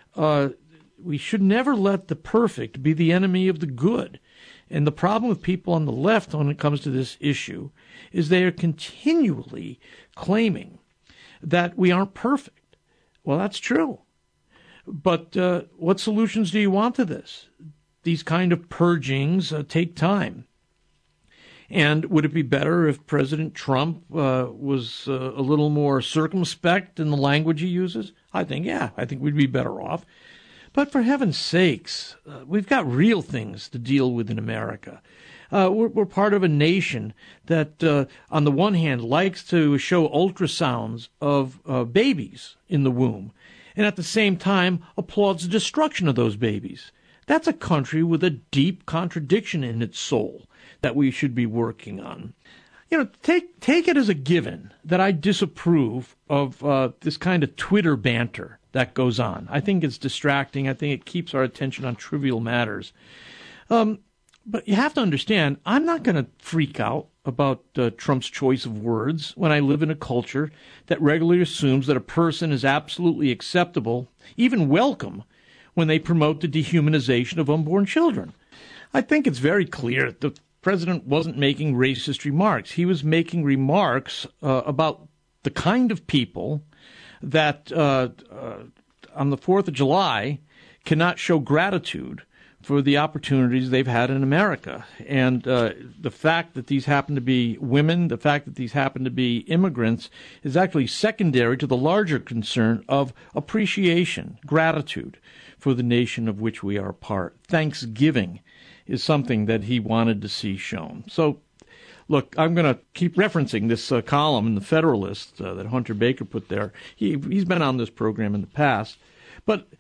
We should never let the perfect be the enemy of the good. And the problem with people on the left when it comes to this issue is they are continually claiming that we aren't perfect. Well, that's true. But what solutions do you want to this? These kind of purgings take time. And would it be better if President Trump was a little more circumspect in the language he uses? I think we'd be better off. But for heaven's sakes, we've got real things to deal with in America. We're part of a nation that, on the one hand, likes to show ultrasounds of babies in the womb, and at the same time applauds the destruction of those babies. That's a country with a deep contradiction in its soul that we should be working on. Take it as a given that I disapprove of this kind of Twitter banter that goes on. I think it's distracting. I think it keeps our attention on trivial matters. But you have to understand, I'm not going to freak out about Trump's choice of words when I live in a culture that regularly assumes that a person is absolutely acceptable, even welcome, when they promote the dehumanization of unborn children. I think it's very clear that the president wasn't making racist remarks. He was making remarks about the kind of people that on the 4th of July cannot show gratitude for the opportunities they've had in America. And the fact that these happen to be women, the fact that these happen to be immigrants, is actually secondary to the larger concern of appreciation, gratitude for the nation of which we are a part. Thanksgiving is something that he wanted to see shown. So, look, I'm going to keep referencing this column in the Federalist that Hunter Baker put there. He's been on this program in the past, but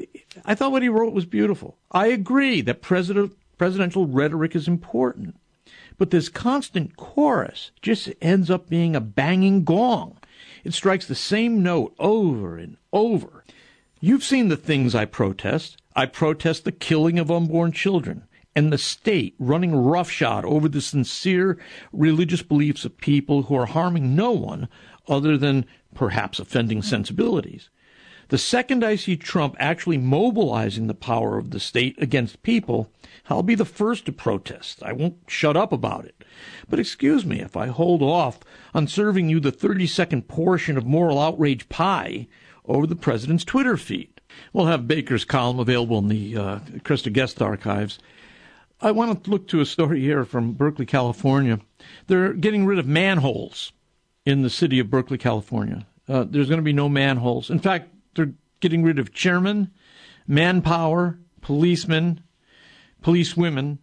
I thought what he wrote was beautiful. I agree that presidential rhetoric is important, but this constant chorus just ends up being a banging gong. It strikes the same note over and over. You've seen the things I protest. I protest the killing of unborn children and the state running roughshod over the sincere religious beliefs of people who are harming no one other than perhaps offending sensibilities. The second I see Trump actually mobilizing the power of the state against people, I'll be the first to protest. I won't shut up about it. But excuse me if I hold off on serving you the 30-second portion of moral outrage pie over the president's Twitter feed. We'll have Baker's column available in the Krista Guest archives. I want to look to a story here from Berkeley, California. They're getting rid of manholes in the city of Berkeley, California. There's going to be no manholes. In fact, they're getting rid of chairmen, manpower, policemen, policewomen.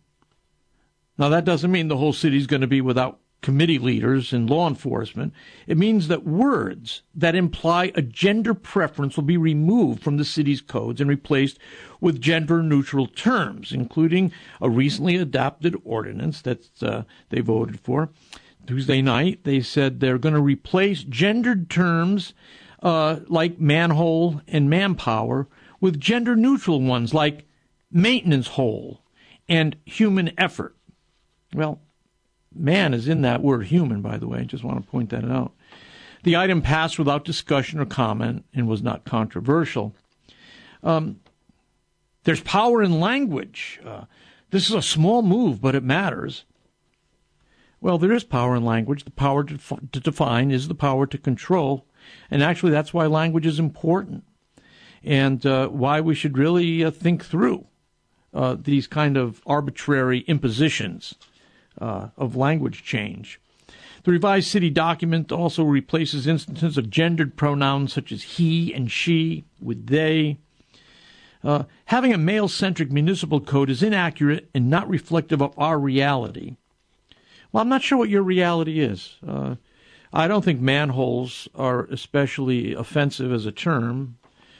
Now, that doesn't mean the whole city is going to be without committee leaders and law enforcement. It means that words that imply a gender preference will be removed from the city's codes and replaced with gender-neutral terms, including a recently adopted ordinance that they voted for. Tuesday night, they said they're going to replace gendered terms like manhole and manpower with gender-neutral ones like maintenance hole and human effort. Well, man is in that word human, by the way. I just want to point that out. The item passed without discussion or comment and was not controversial. There's power in language. This is a small move, but it matters. Well, there is power in language. The power to define is the power to control. And actually, that's why language is important and why we should really think through these kind of arbitrary impositions of language change. The revised city document also replaces instances of gendered pronouns such as he and she with they. Having a male-centric municipal code is inaccurate and not reflective of our reality. Well, I'm not sure what your reality is. I don't think manholes are especially offensive as a term.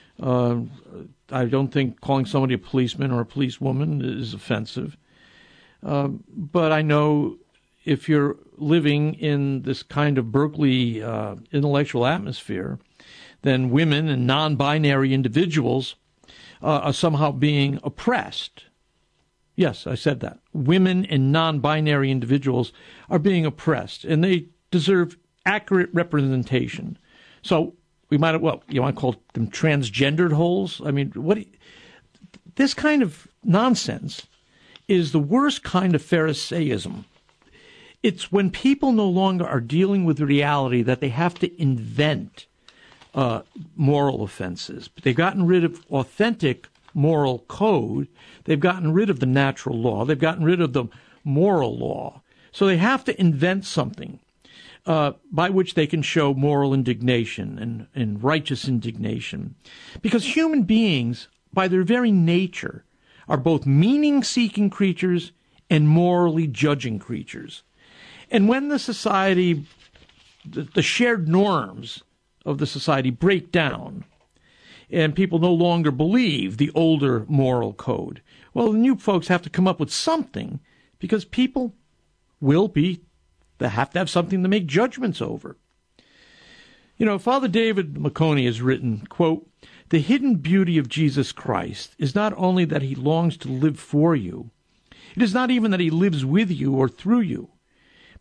I don't think calling somebody a policeman or a policewoman is offensive. But I know if you're living in this kind of Berkeley intellectual atmosphere, then women and non-binary individuals are somehow being oppressed. Yes, I said that. Women and non-binary individuals are being oppressed, and they deserve accurate representation. So we might, you want to call them transgendered holes? I mean, this kind of nonsense is the worst kind of Pharisaism. It's when people no longer are dealing with the reality that they have to invent moral offenses. But they've gotten rid of authentic moral code. They've gotten rid of the natural law. They've gotten rid of the moral law. So they have to invent something by which they can show moral indignation and righteous indignation. Because human beings, by their very nature, are both meaning-seeking creatures and morally judging creatures. And when the society, the shared norms of the society break down, and people no longer believe the older moral code, well, the new folks have to come up with something, because people they have to have something to make judgments over. You know, Father David Maconie has written, quote, "The hidden beauty of Jesus Christ is not only that he longs to live for you, it is not even that he lives with you or through you,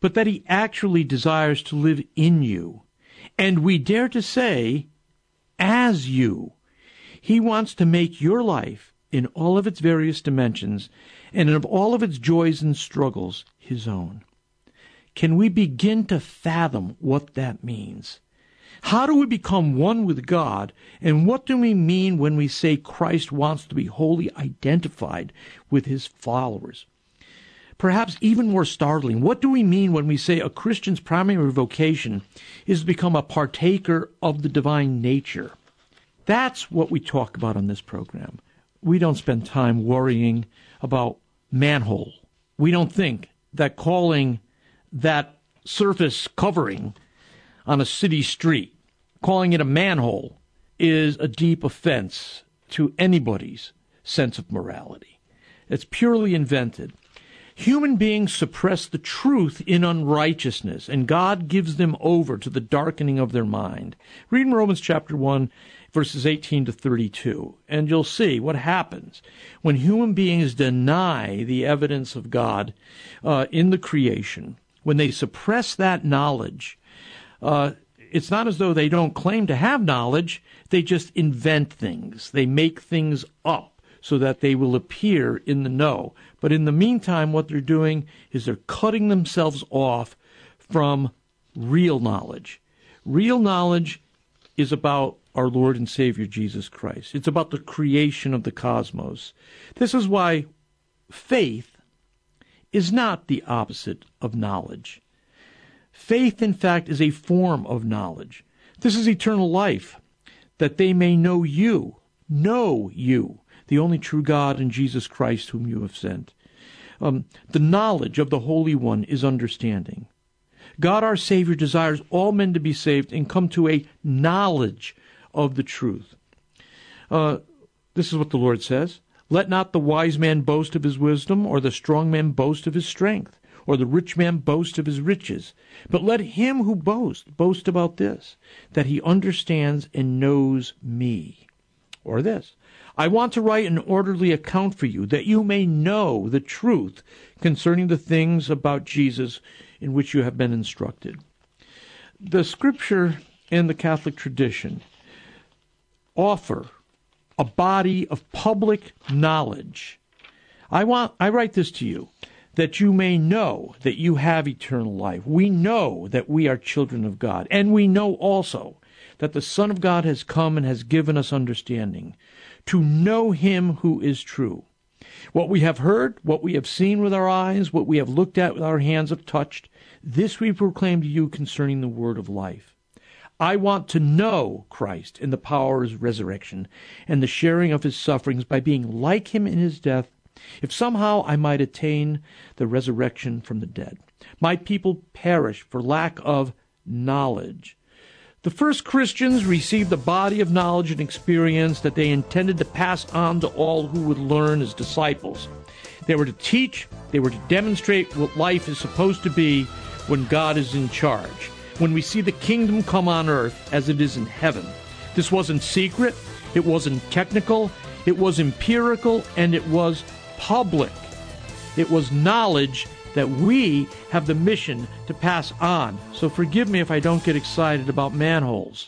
but that he actually desires to live in you. And we dare to say, as you. He wants to make your life, in all of its various dimensions, and of all of its joys and struggles, his own. Can we begin to fathom what that means? How do we become one with God, and what do we mean when we say Christ wants to be wholly identified with his followers? Perhaps even more startling, what do we mean when we say a Christian's primary vocation is to become a partaker of the divine nature? That's what we talk about on this program. We don't spend time worrying about manhole. We don't think that calling that surface covering on a city street, calling it a manhole, is a deep offense to anybody's sense of morality. It's purely invented. Human beings suppress the truth in unrighteousness, and God gives them over to the darkening of their mind. Read in Romans chapter 1, verses 18 to 32, and you'll see what happens when human beings deny the evidence of God in the creation. When they suppress that knowledge, it's not as though they don't claim to have knowledge, they just invent things. They make things up so that they will appear in the know. But in the meantime, what they're doing is they're cutting themselves off from real knowledge. Real knowledge is about our Lord and Savior Jesus Christ. It's about the creation of the cosmos. This is why faith is not the opposite of knowledge. Faith, in fact, is a form of knowledge. This is eternal life, that they may know you, the only true God and Jesus Christ whom you have sent. The knowledge of the Holy One is understanding. God our Savior desires all men to be saved and come to a knowledge of the truth. This is what the Lord says. Let not the wise man boast of his wisdom, or the strong man boast of his strength, or the rich man boast of his riches. But let him who boasts boast about this, that he understands and knows me. Or this, I want to write an orderly account for you, that you may know the truth concerning the things about Jesus in which you have been instructed. The Scripture and the Catholic tradition offer a body of public knowledge. I write this to you, that you may know that you have eternal life. We know that we are children of God, and we know also that the Son of God has come and has given us understanding, to know him who is true. What we have heard, what we have seen with our eyes, what we have looked at with our hands have touched, this we proclaim to you concerning the word of life. I want to know Christ in the power of his resurrection and the sharing of his sufferings by being like him in his death, if somehow I might attain the resurrection from the dead. My people perish for lack of knowledge. The first Christians received a body of knowledge and experience that they intended to pass on to all who would learn as disciples. They were to teach, they were to demonstrate what life is supposed to be when God is in charge, when we see the kingdom come on earth as it is in heaven. This wasn't secret, it wasn't technical, it was empirical, and it was public. It was knowledge that we have the mission to pass on. So forgive me if I don't get excited about manholes.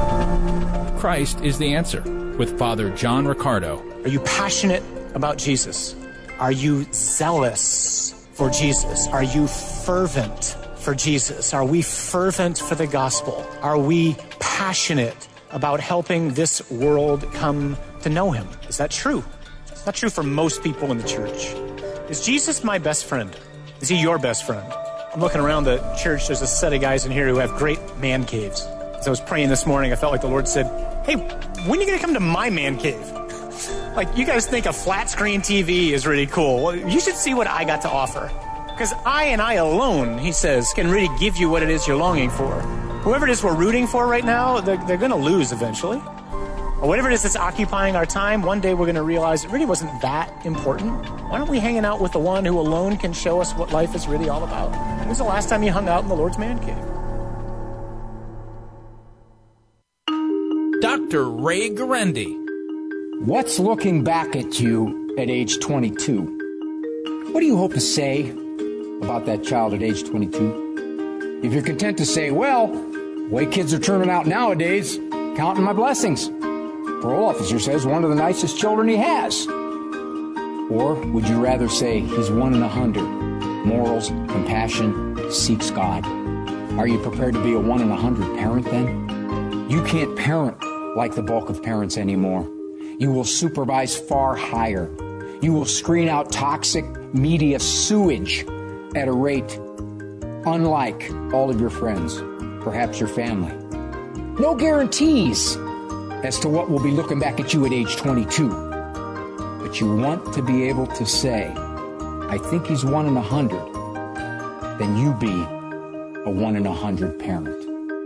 Christ is the answer with Father John Riccardo. Are you passionate about Jesus? Are you zealous for Jesus? Are you fervent for Jesus? Are we fervent for the gospel? Are we passionate about helping this world come to know him? Is that true? It's not true for most people in the church. Is Jesus my best friend? Is he your best friend? I'm looking around the church. There's a set of guys in here who have great man caves. As I was praying this morning, I felt like the Lord said, hey, when are you going to come to my man cave? Like, you guys think a flat screen TV is really cool. Well, you should see what I got to offer. Because I and I alone, he says, can really give you what it is you're longing for. Whoever it is we're rooting for right now, they're going to lose eventually. Or whatever it is that's occupying our time, one day we're going to realize it really wasn't that important. Why aren't we hanging out with the one who alone can show us what life is really all about? When was the last time you hung out in the Lord's man cave? Dr. Ray Guarendi. What's looking back at you at age 22? What do you hope to say about that child at age 22? If you're content to say, well, the way kids are turning out nowadays, counting my blessings. Parole officer says one of the nicest children he has. Or would you rather say he's 1 in 100? Morals, compassion, seeks God. Are you prepared to be a 1 in 100 parent then? You can't parent like the bulk of parents anymore. You will supervise far higher. You will screen out toxic media sewage at a rate unlike all of your friends, perhaps your family. No guarantees as to what will be looking back at you at age 22. But you want to be able to say, I think he's 1 in 100, then you be a 1 in 100 parent.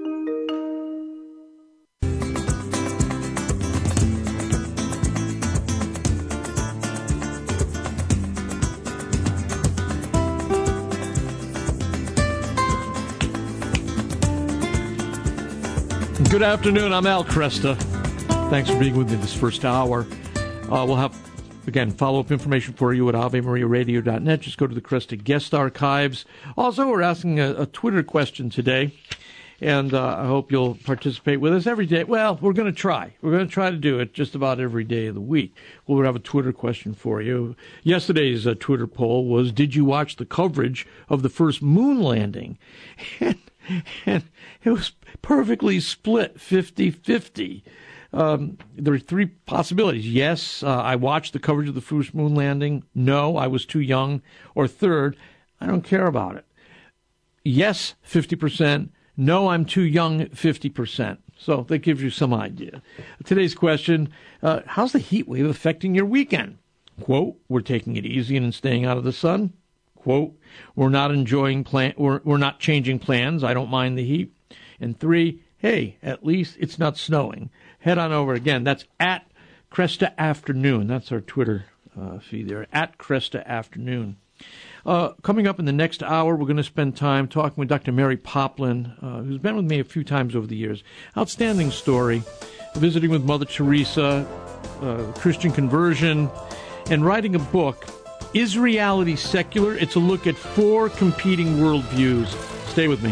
Good afternoon. I'm Al Cresta. Thanks for being with me this first hour. We'll have, again, follow-up information for you at AveMariaRadio.net. Just go to the Cresta guest archives. Also, we're asking a Twitter question today, and I hope you'll participate with us every day. Well, we're going to try. We're going to try to do it just about every day of the week. We'll have a Twitter question for you. Yesterday's Twitter poll was, did you watch the coverage of the first moon landing? And it was perfectly split, 50-50. There are three possibilities. Yes, I watched the coverage of the first moon landing. No, I was too young. Or third, I don't care about it. Yes, 50%. No, I'm too young, 50%. So that gives you some idea. Today's question, how's the heat wave affecting your weekend? Quote, we're taking it easy and staying out of the sun. Quote, we're not changing plans. I don't mind the heat. And 3, hey, at least it's not snowing. Head on over again. That's at Cresta Afternoon. That's our Twitter feed there, at Cresta Afternoon. Coming up in the next hour, we're going to spend time talking with Dr. Mary Poplin, who's been with me a few times over the years. Outstanding story, visiting with Mother Teresa, Christian conversion, and writing a book, Is Reality Secular? It's a look at 4 competing worldviews. Stay with me.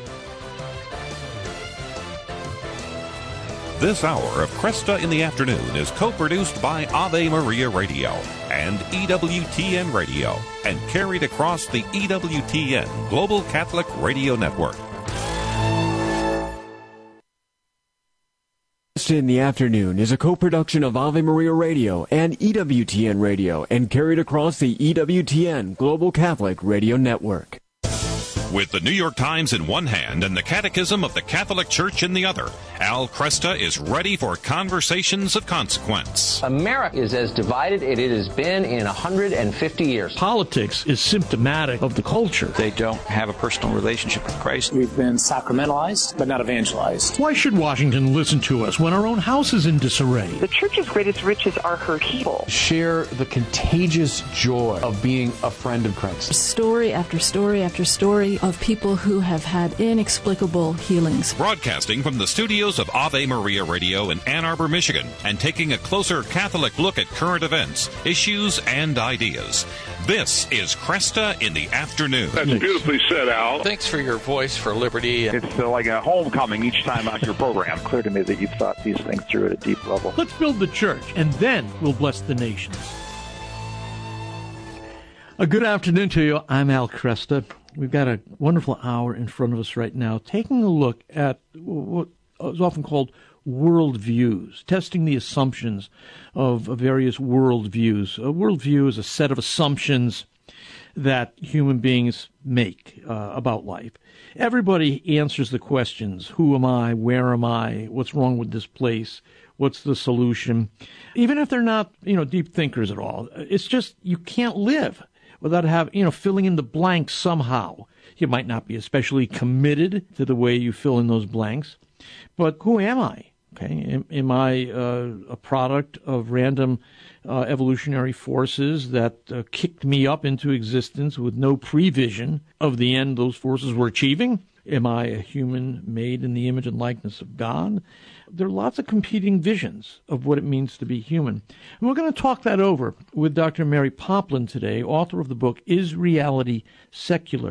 This hour of Cresta in the Afternoon is co-produced by Ave Maria Radio and EWTN Radio and carried across the EWTN Global Catholic Radio Network. Cresta in the Afternoon is a co-production of Ave Maria Radio and EWTN Radio and carried across the EWTN Global Catholic Radio Network. With the New York Times in one hand and the Catechism of the Catholic Church in the other, Al Cresta is ready for conversations of consequence. America is as divided as it has been in 150 years. Politics is symptomatic of the culture. They don't have a personal relationship with Christ. We've been sacramentalized, but not evangelized. Why should Washington listen to us when our own house is in disarray? The church's greatest riches are her people. Share the contagious joy of being a friend of Christ. Story after story after story of people who have had inexplicable healings. Broadcasting from the studios of Ave Maria Radio in Ann Arbor, Michigan, and taking a closer Catholic look at current events, issues, and ideas. This is Cresta in the Afternoon. That's beautifully said, Al. Thanks for your voice for liberty. It's like a homecoming each time on your program. Clear to me that you've thought these things through at a deep level. Let's build the church, and then we'll bless the nations. A good afternoon to you. I'm Al Cresta. We've got a wonderful hour in front of us right now, taking a look at what is often called worldviews, testing the assumptions of various worldviews. A worldview is a set of assumptions that human beings make about life. Everybody answers the questions, who am I, where am I, what's wrong with this place, what's the solution, even if they're not, deep thinkers at all. It's just you can't live without filling in the blanks somehow. You might not be especially committed to the way you fill in those blanks, but who am I? Okay, am I a product of random evolutionary forces that kicked me up into existence with no prevision of the end those forces were achieving? Am I a human made in the image and likeness of God? There are lots of competing visions of what it means to be human. And we're going to talk that over with Dr. Mary Poplin today, author of the book, Is Reality Secular?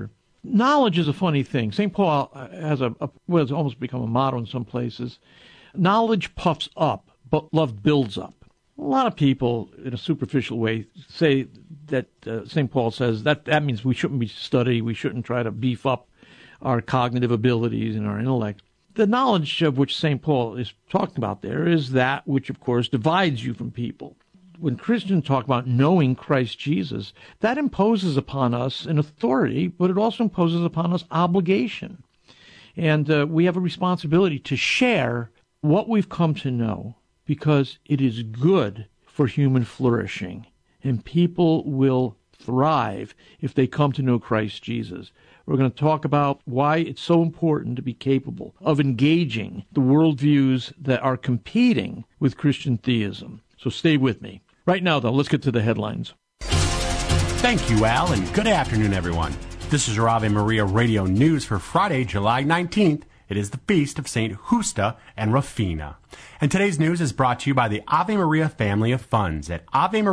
Knowledge is a funny thing. St. Paul has it's almost become a motto in some places. Knowledge puffs up, but love builds up. A lot of people, in a superficial way, say that St. Paul says that means we shouldn't be studying, we shouldn't try to beef up our cognitive abilities and our intellect. The knowledge of which St. Paul is talking about there is that which, of course, divides you from people. When Christians talk about knowing Christ Jesus, that imposes upon us an authority, but it also imposes upon us obligation. And we have a responsibility to share what we've come to know, because it is good for human flourishing. And people will thrive if they come to know Christ Jesus. We're going to talk about why it's so important to be capable of engaging the worldviews that are competing with Christian theism. So stay with me. Right now, though, let's get to the headlines. Thank you, Al, and good afternoon, everyone. This is your Ave Maria Radio News for Friday, July 19th. It is the feast of St. Justa and Rufina. And today's news is brought to you by the Ave Maria family of funds at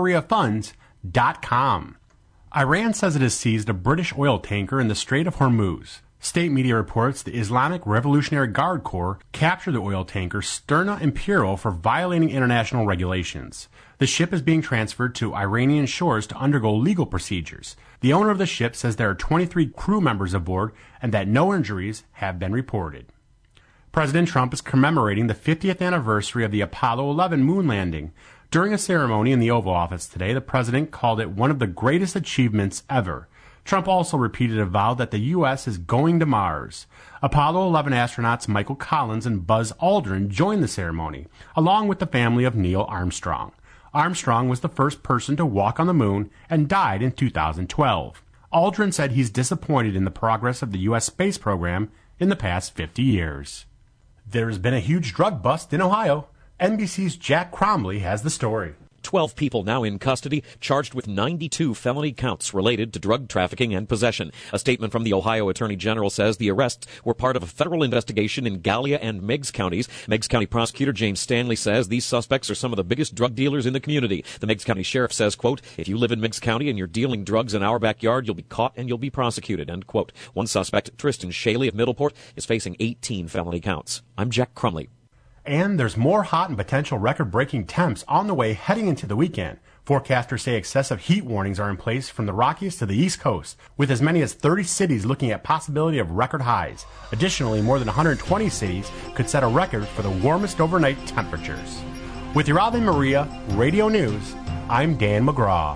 AveMariaFunds.com. Iran says it has seized a British oil tanker in the Strait of Hormuz. State media reports the Islamic Revolutionary Guard Corps captured the oil tanker Sterna Imperial for violating international regulations. The ship is being transferred to Iranian shores to undergo legal procedures. The owner of the ship says there are 23 crew members aboard and that no injuries have been reported. President Trump is commemorating the 50th anniversary of the Apollo 11 moon landing. During a ceremony in the Oval Office today, the president called it one of the greatest achievements ever. Trump also repeated a vow that the U.S. is going to Mars. Apollo 11 astronauts Michael Collins and Buzz Aldrin joined the ceremony, along with the family of Neil Armstrong. Armstrong was the first person to walk on the moon and died in 2012. Aldrin said he's disappointed in the progress of the U.S. space program in the past 50 years. There's been a huge drug bust in Ohio. NBC's Jack Cromley has the story. 12 people now in custody, charged with 92 felony counts related to drug trafficking and possession. A statement from the Ohio Attorney General says the arrests were part of a federal investigation in Gallia and Meigs counties. Meigs County Prosecutor James Stanley says these suspects are some of the biggest drug dealers in the community. The Meigs County Sheriff says, quote, if you live in Meigs County and you're dealing drugs in our backyard, you'll be caught and you'll be prosecuted, end quote. One suspect, Tristan Shaley of Middleport, is facing 18 felony counts. I'm Jack Crumley. And there's more hot and potential record-breaking temps on the way heading into the weekend. Forecasters say excessive heat warnings are in place from the Rockies to the East Coast, with as many as 30 cities looking at possibility of record highs. Additionally, more than 120 cities could set a record for the warmest overnight temperatures. With your Ave Maria Radio News, I'm Dan McGraw.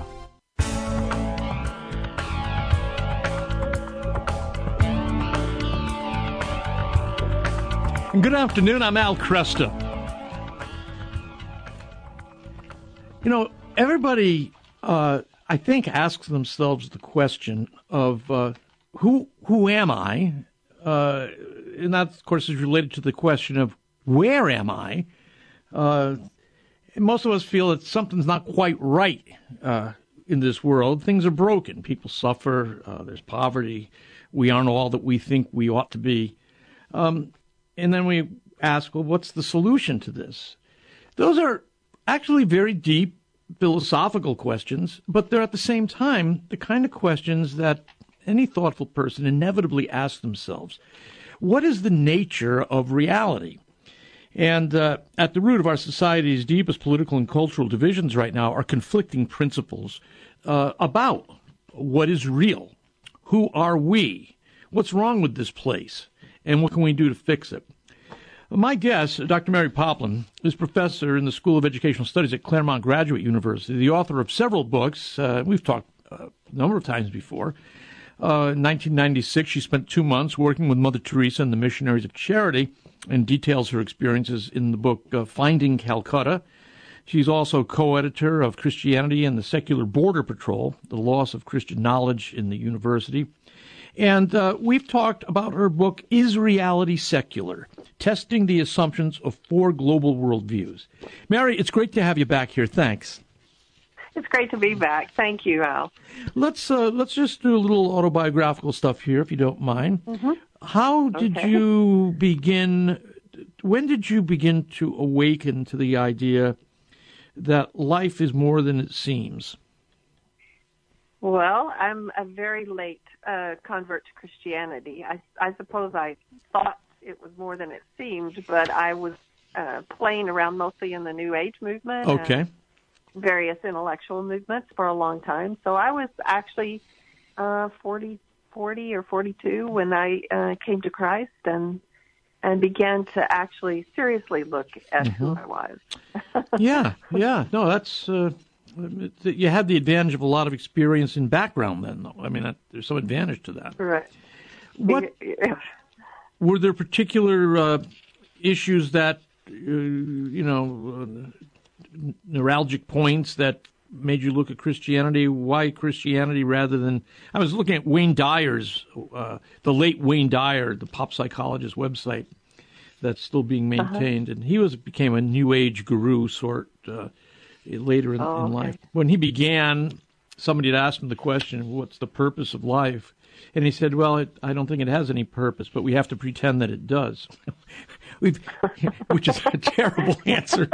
Good afternoon, I'm Al Kresta. You know, everybody, I think, asks themselves the question of who am I? And that, of course, is related to the question of where am I? Most of us feel that something's not quite right in this world. Things are broken. People suffer. There's poverty. We aren't all that we think we ought to be. And then we ask, well, what's the solution to this? Those are actually very deep philosophical questions, but they're at the same time the kind of questions that any thoughtful person inevitably asks themselves. What is the nature of reality? And at the root of our society's deepest political and cultural divisions right now are conflicting principles about what is real. Who are we? What's wrong with this place? And what can we do to fix it? My guest, Dr. Mary Poplin, is professor in the School of Educational Studies at Claremont Graduate University, the author of several books. We've talked a number of times before. In 1996, she spent 2 months working with Mother Teresa and the Missionaries of Charity and details her experiences in the book Finding Calcutta. She's also co-editor of Christianity and the Secular Border Patrol, The Loss of Christian Knowledge in the University. And we've talked about her book, Is Reality Secular? Testing the Assumptions of Four Global Worldviews. Mary, it's great to have you back here. Thanks. It's great to be back. Thank you, Al. Let's just do a little autobiographical stuff here, if you don't mind. Mm-hmm. How did you begin, when did you begin to awaken to the idea that life is more than it seems? Well, I'm a very late convert to Christianity. I suppose I thought it was more than it seemed, but I was playing around mostly in the New Age movement. Okay. And various intellectual movements for a long time. So I was actually 40 or 42 when I came to Christ and began to actually seriously look at who I was. Yeah. No, that's you had the advantage of a lot of experience and background then, though. I mean, there's some advantage to that. Right. What were there particular issues that neuralgic points that made you look at Christianity? Why Christianity rather than... I was looking at Wayne Dyer's, the late Wayne Dyer, the pop psychologist website that's still being maintained, and he became a New Age guru sort later in life. When he began, somebody had asked him the question, what's the purpose of life? And he said, well, I don't think it has any purpose, but we have to pretend that it does. Which is a terrible answer.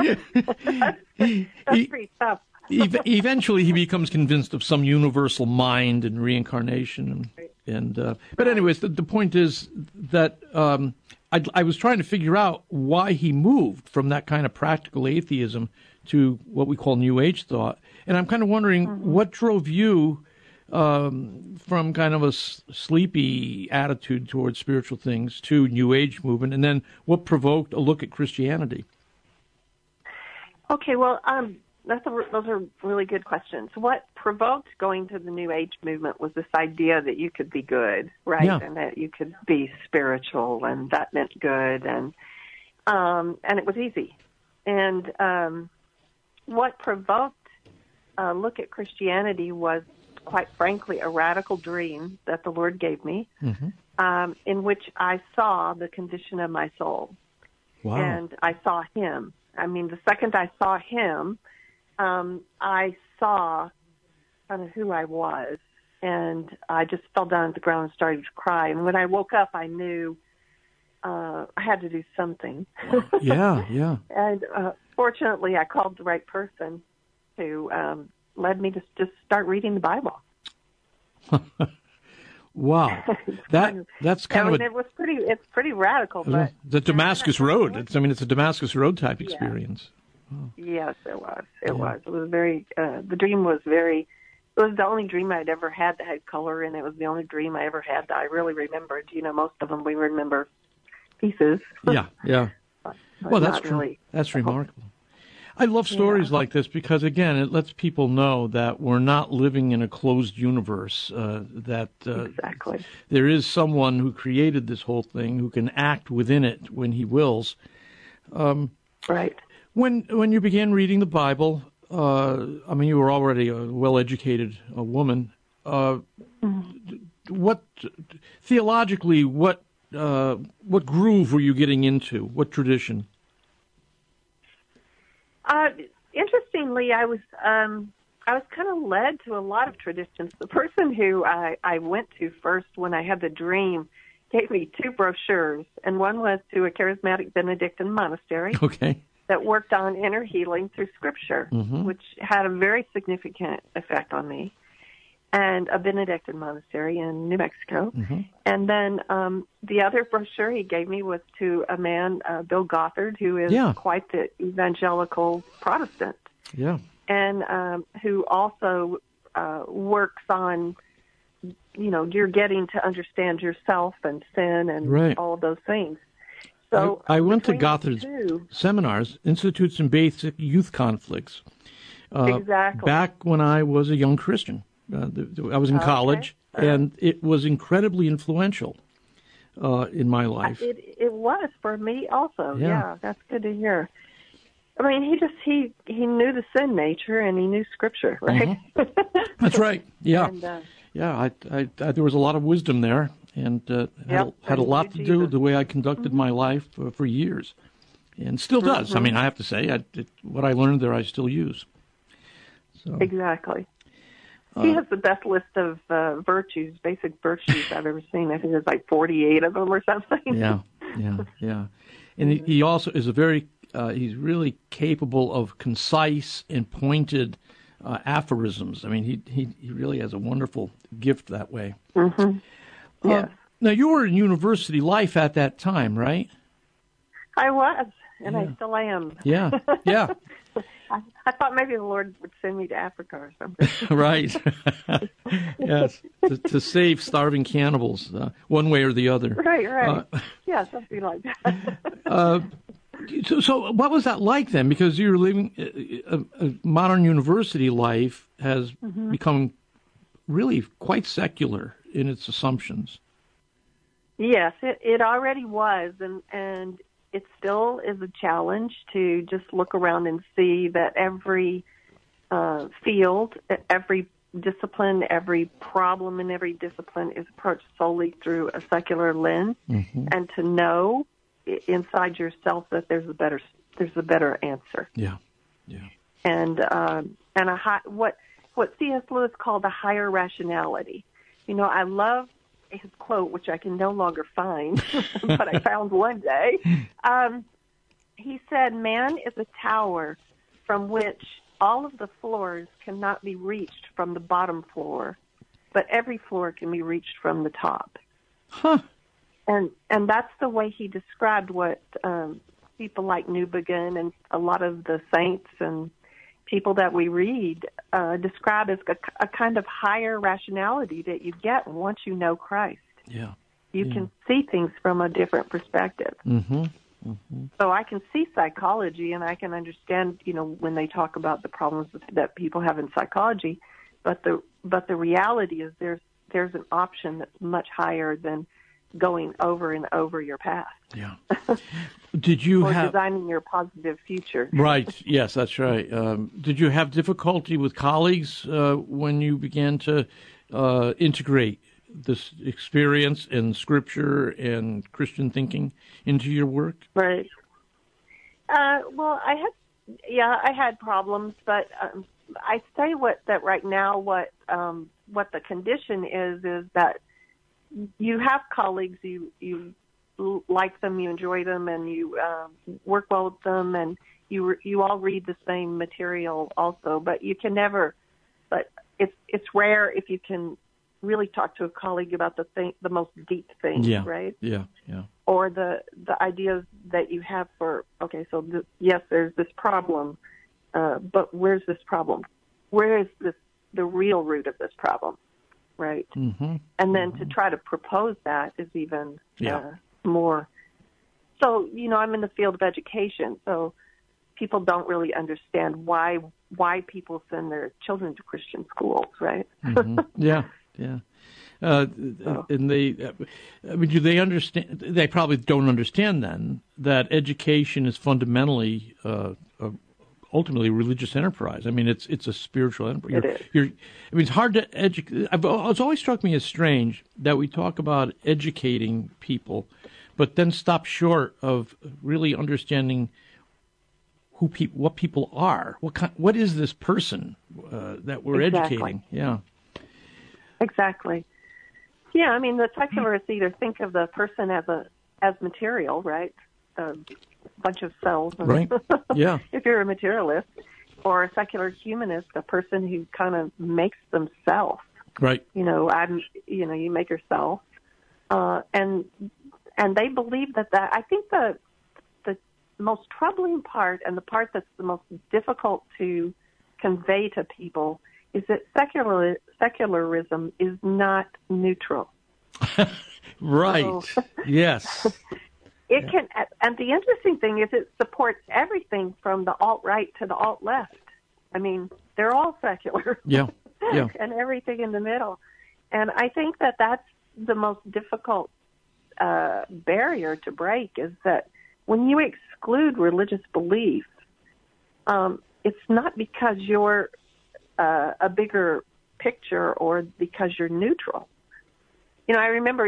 That's pretty tough. Eventually, he becomes convinced of some universal mind and reincarnation. But anyways, the point is that I was trying to figure out why he moved from that kind of practical atheism to what we call New Age thought. And I'm kind of wondering what drove you from kind of a sleepy attitude towards spiritual things to New Age movement, and then what provoked a look at Christianity? Okay, well, those are really good questions. What provoked going to the New Age movement was this idea that you could be good, right? Yeah. And that you could be spiritual, and that meant good, and it was easy. And what provoked a look at Christianity was, quite frankly, a radical dream that the Lord gave me, in which I saw the condition of my soul. Wow. And I saw Him. I mean, the second I saw Him, I saw kind of who I was, and I just fell down at the ground and started to cry. And when I woke up, I knew I had to do something. Yeah. And fortunately, I called the right person who led me to just start reading the Bible. Wow, that's kind of it's pretty radical, but the Damascus Road. It's a Damascus Road type experience. Oh. Yes, it was. It was very. The dream was very. It was the only dream I'd ever had that had color, and it was the only dream I ever had that I really remembered. Most of them we remember pieces. Yeah. Well, that's true. Really. That's remarkable. I love stories like this because, again, it lets people know that we're not living in a closed universe, that exactly. There is someone who created this whole thing who can act within it when he wills. Right. When you began reading the Bible, you were already a well-educated woman. What theologically, what groove were you getting into? What tradition? Interestingly, I was kind of led to a lot of traditions. The person who I went to first when I had the dream gave me 2 brochures, and one was to a charismatic Benedictine monastery that worked on inner healing through Scripture, which had a very significant effect on me, and a Benedictine monastery in New Mexico. And then the other brochure he gave me was to a man, Bill Gothard, who is quite the evangelical Protestant. Yeah. And who also works on, you're getting to understand yourself and sin and all of those things. So I went to Gothard's seminars, Institutes in Basic Youth Conflicts, back when I was a young Christian. I was in college, and it was incredibly influential in my life. It was for me also. Yeah, that's good to hear. I mean, he knew the sin nature, and he knew Scripture, right? That's right. Yeah, and, there was a lot of wisdom there, and had a lot to do with the way I conducted my life for years, and still does. I mean, I have to say, what I learned there, I still use. So. Exactly. He has the best list of virtues, basic virtues I've ever seen. I think there's like 48 of them or something. Yeah. And he also is he's really capable of concise and pointed aphorisms. I mean, he really has a wonderful gift that way. Mm-hmm. Yeah. Now, you were in university life at that time, right? I was, and I still am. Yeah, yeah. I thought maybe the Lord would send me to Africa or something. Right. Yes, to save starving cannibals, one way or the other. Right. Yeah, something like that. So what was that like then? Because you're living a modern university life has become really quite secular in its assumptions. Yes, it already was, and it still is a challenge to just look around and see that every field, every discipline, every problem in every discipline is approached solely through a secular lens, and to know inside yourself that there's a better answer. Yeah. And what C.S. Lewis called a higher rationality. You know, I love his quote, which I can no longer find, but I found one day. He said, "Man is a tower from which all of the floors cannot be reached from the bottom floor, but every floor can be reached from the top." Huh. And that's the way he described what people like Newbegin and a lot of the saints and people that we read describe as a kind of higher rationality that you get once you know Christ. Yeah. You can see things from a different perspective. So I can see psychology, and I can understand, you know, when they talk about the problems that people have in psychology, but the reality is there's an option that's much higher than going over and over your past. Yeah. Did you or designing your positive future? Right. Yes, that's right. Did you have difficulty with colleagues when you began to integrate this experience in Scripture and Christian thinking into your work? Right. Well, I had problems, but I say that right now what the condition is that you have colleagues, you like them, you enjoy them, and you work well with them, and you all read the same material also. But you can never. But it's rare if you can really talk to a colleague about the most deep things, right? Yeah. Or the ideas that you have for yes, there's this problem, but where's this problem? Where is the real root of this problem? Right. And then to try to propose that is even more. So, you know, I'm in the field of education, so people don't really understand why people send their children to Christian schools, right? Yeah. And do they understand? They probably don't understand then that education is fundamentally ultimately religious enterprise. I mean, it's a spiritual enterprise. It is. It's hard to educate. It's always struck me as strange that we talk about educating people, but then stop short of really understanding what people are. What is this person that we're educating? Yeah. Exactly. Yeah, I mean, the secularists either think of the person as material, right? A bunch of cells. Right. Yeah. If you're a materialist, or a secular humanist, a person who kind of makes themselves. Right. You know, you make yourself, and they believe that. I think the most troubling part, and the part that's the most difficult to convey to people, is that secularism is not neutral. Right. So, yes. It can, and the interesting thing is it supports everything from the alt-right to the alt-left. I mean, they're all secular. Yeah. And everything in the middle. And I think that that's the most difficult barrier to break, is that when you exclude religious belief, it's not because you're a bigger picture or because you're neutral. You know, I remember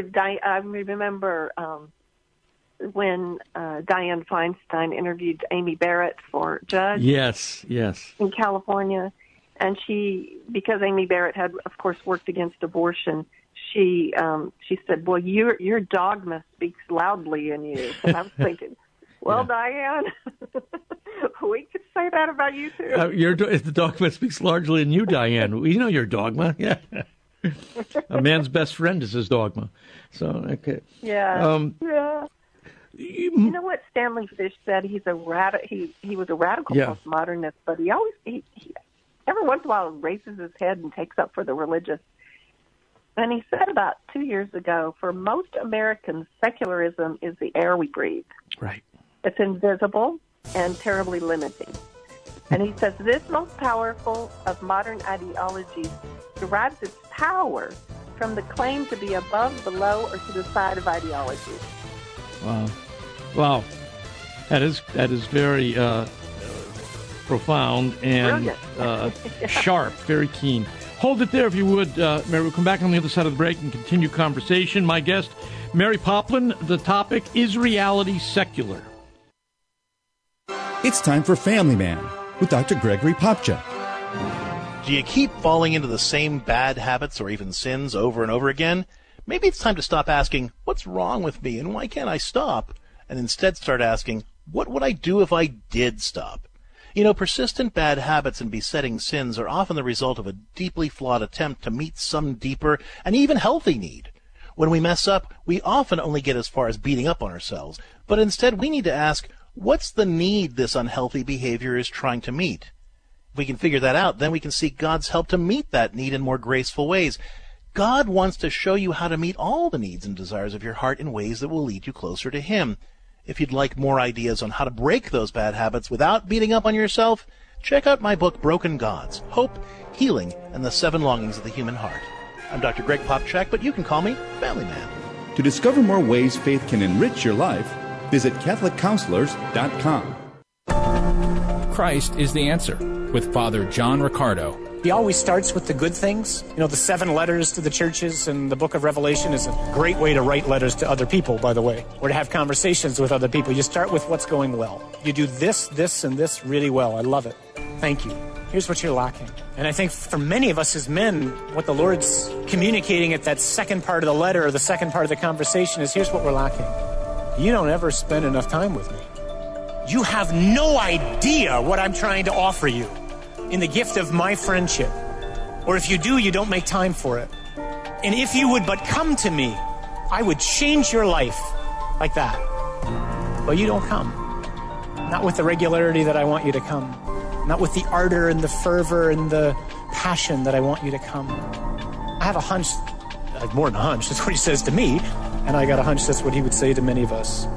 when Dianne Feinstein interviewed Amy Barrett for judge. Yes. In California, and because Amy Barrett had, of course, worked against abortion, she said, "Well, your dogma speaks loudly in you." And I was thinking, well, Dianne, We could say that about you, too. The dogma speaks largely in you, Diane. We know your dogma. Yeah. A man's best friend is his dogma. So, okay. Yeah. Yeah. You know what Stanley Fish said? He was a radical postmodernist, but he every once in a while raises his head and takes up for the religious. And he said about 2 years ago, for most Americans, secularism is the air we breathe. Right. It's invisible and terribly limiting. And he says this most powerful of modern ideologies derives its power from the claim to be above, below, or to the side of ideology. Wow. That is very profound and sharp, very keen. Hold it there if you would, Mary. We'll come back on the other side of the break and continue conversation. My guest, Mary Poplin. The topic, is reality secular? It's time for Family Man with Dr. Gregory Popcak. Do you keep falling into the same bad habits or even sins over and over again? Maybe it's time to stop asking, what's wrong with me and why can't I stop? And instead start asking, what would I do if I did stop? You know, persistent bad habits and besetting sins are often the result of a deeply flawed attempt to meet some deeper and even healthy need. When we mess up, we often only get as far as beating up on ourselves, but instead we need to ask, what's the need this unhealthy behavior is trying to meet? If we can figure that out, then we can seek God's help to meet that need in more graceful ways. God wants to show you how to meet all the needs and desires of your heart in ways that will lead you closer to Him. If you'd like more ideas on how to break those bad habits without beating up on yourself, check out my book, Broken Gods, Hope, Healing, and the 7 Longings of the Human Heart. I'm Dr. Greg Popcak, but you can call me Family Man. To discover more ways faith can enrich your life, visit CatholicCounselors.com. Christ is the answer with Father John Riccardo. He always starts with the good things. You know, the 7 letters to the churches and the book of Revelation is a great way to write letters to other people, by the way, or to have conversations with other people. You start with what's going well. You do this, this, and this really well. I love it. Thank you. Here's what you're lacking. And I think for many of us as men, what the Lord's communicating at that second part of the letter or the second part of the conversation is, here's what we're lacking. You don't ever spend enough time with me. You have no idea what I'm trying to offer you in the gift of my friendship. Or if you do, you don't make time for it. And if you would but come to me, I would change your life like that. But you don't come. Not with the regularity that I want you to come. Not with the ardor and the fervor and the passion that I want you to come. I have a hunch, more than a hunch, that's what he says to me, and I got a hunch that's what he would say to many of us.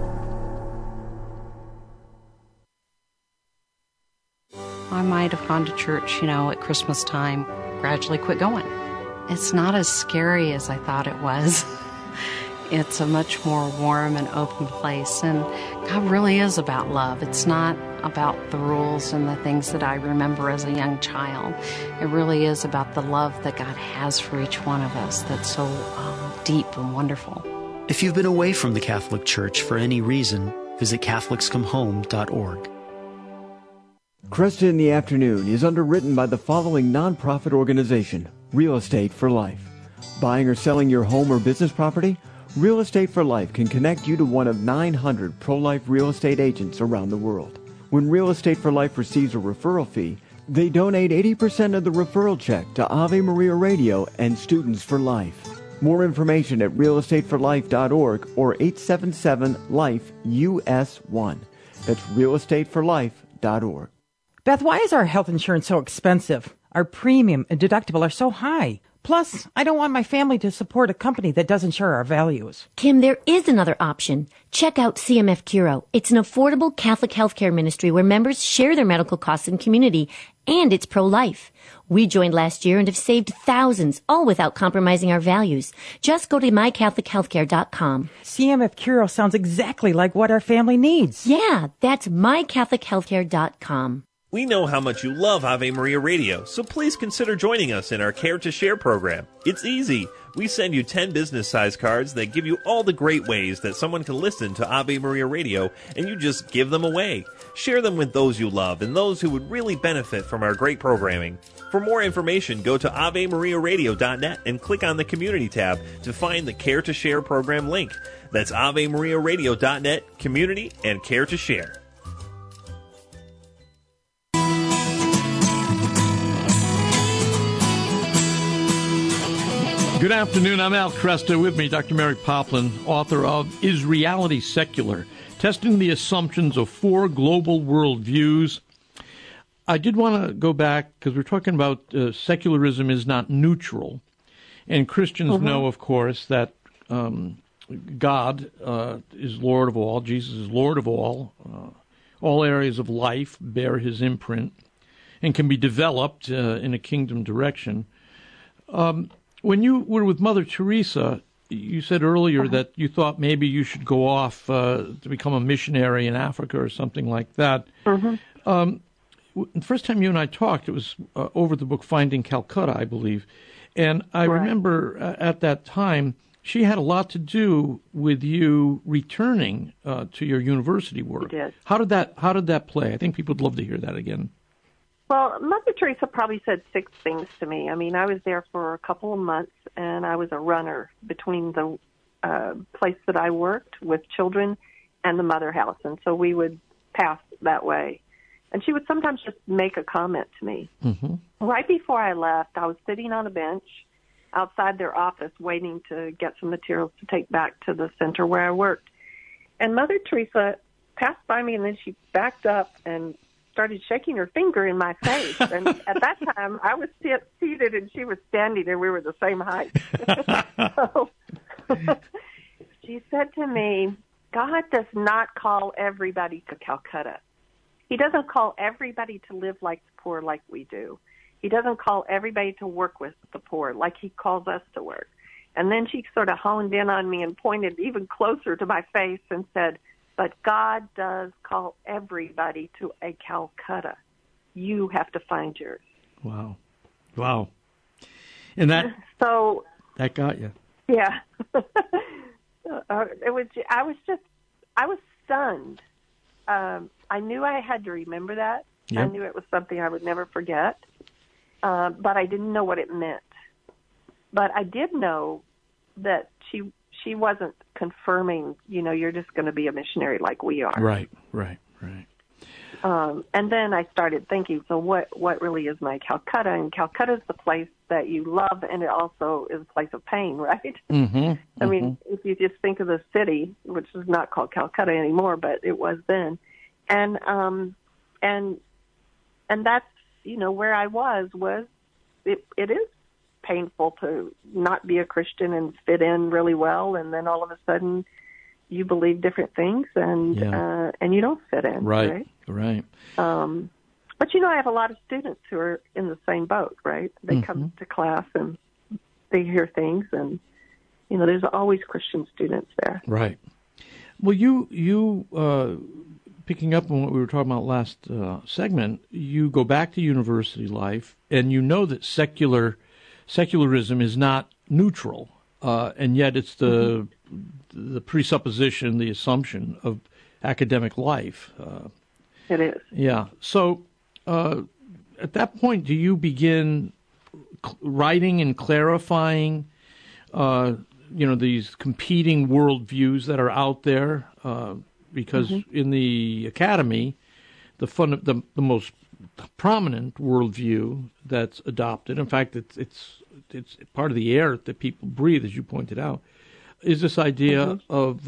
I might have gone to church, at Christmas time, gradually quit going. It's not as scary as I thought it was. It's a much more warm and open place, and God really is about love. It's not about the rules and the things that I remember as a young child. It really is about the love that God has for each one of us that's so deep and wonderful. If you've been away from the Catholic Church for any reason, visit CatholicsComeHome.org. Cresta in the Afternoon is underwritten by the following nonprofit organization, Real Estate for Life. Buying or selling your home or business property? Real Estate for Life can connect you to one of 900 pro-life real estate agents around the world. When Real Estate for Life receives a referral fee, they donate 80% of the referral check to Ave Maria Radio and Students for Life. More information at realestateforlife.org or 877-LIFE-US1. That's realestateforlife.org. Beth, why is our health insurance so expensive? Our premium and deductible are so high. Plus, I don't want my family to support a company that doesn't share our values. Kim, there is another option. Check out CMF Curo. It's an affordable Catholic healthcare ministry where members share their medical costs in community, and it's pro-life. We joined last year and have saved thousands, all without compromising our values. Just go to mycatholichealthcare.com. CMF Curo sounds exactly like what our family needs. Yeah, that's mycatholichealthcare.com. We know how much you love Ave Maria Radio, so please consider joining us in our Care to Share program. It's easy. We send you 10 business-size cards that give you all the great ways that someone can listen to Ave Maria Radio, and you just give them away. Share them with those you love and those who would really benefit from our great programming. For more information, go to AveMariaRadio.net and click on the Community tab to find the Care to Share program link. That's AveMariaRadio.net, Community, and Care to Share. Good afternoon. I'm Al Kresta. With me, Dr. Mary Poplin, author of Is Reality Secular? Testing the Assumptions of Four Global Worldviews. I did want to go back because we're talking about secularism is not neutral. And Christians know, of course, that God is Lord of all. Jesus is Lord of all. All areas of life bear his imprint and can be developed in a kingdom direction. When you were with Mother Teresa, you said earlier that you thought maybe you should go off to become a missionary in Africa or something like that. The first time you and I talked, it was over the book Finding Calcutta, I believe. And I remember at that time, she had a lot to do with you returning to your university work. She did. How did that play? I think people would love to hear that again. Well, Mother Teresa probably said 6 things to me. I mean, I was there for a couple of months, and I was a runner between the place that I worked with children and the mother house. And so we would pass that way. And she would sometimes just make a comment to me. Right before I left, I was sitting on a bench outside their office waiting to get some materials to take back to the center where I worked. And Mother Teresa passed by me, and then she backed up and started shaking her finger in my face. And at that time, I was seated and she was standing, and we were the same height. So she said to me, God does not call everybody to Calcutta. He doesn't call everybody to live like the poor like we do. He doesn't call everybody to work with the poor like he calls us to work. And then she sort of honed in on me and pointed even closer to my face and said, but God does call everybody to a Calcutta. You have to find yours. Wow. And that got you. Yeah. I was stunned. I knew I had to remember that. Yep. I knew it was something I would never forget. But I didn't know what it meant. But I did know that she wasn't confirming, you're just going to be a missionary like we are. Right. And then I started thinking, so what really is my Calcutta? And Calcutta is the place that you love, and it also is a place of pain, right? I mean, if you just think of the city, which is not called Calcutta anymore, but it was then, and that's, where I was it is painful to not be a Christian and fit in really well, and then all of a sudden you believe different things and you don't fit in. Right. But I have a lot of students who are in the same boat, right? They come to class and they hear things, and there's always Christian students there. Right. Well, you picking up on what we were talking about last segment, you go back to university life, and you know that secularism is not neutral, and yet it's the presupposition, the assumption of academic life. It is. Yeah. So at that point, do you begin writing and clarifying, these competing worldviews that are out there? Because in the academy, the most prominent worldview that's adopted, in fact, it's part of the air that people breathe, as you pointed out, is this idea of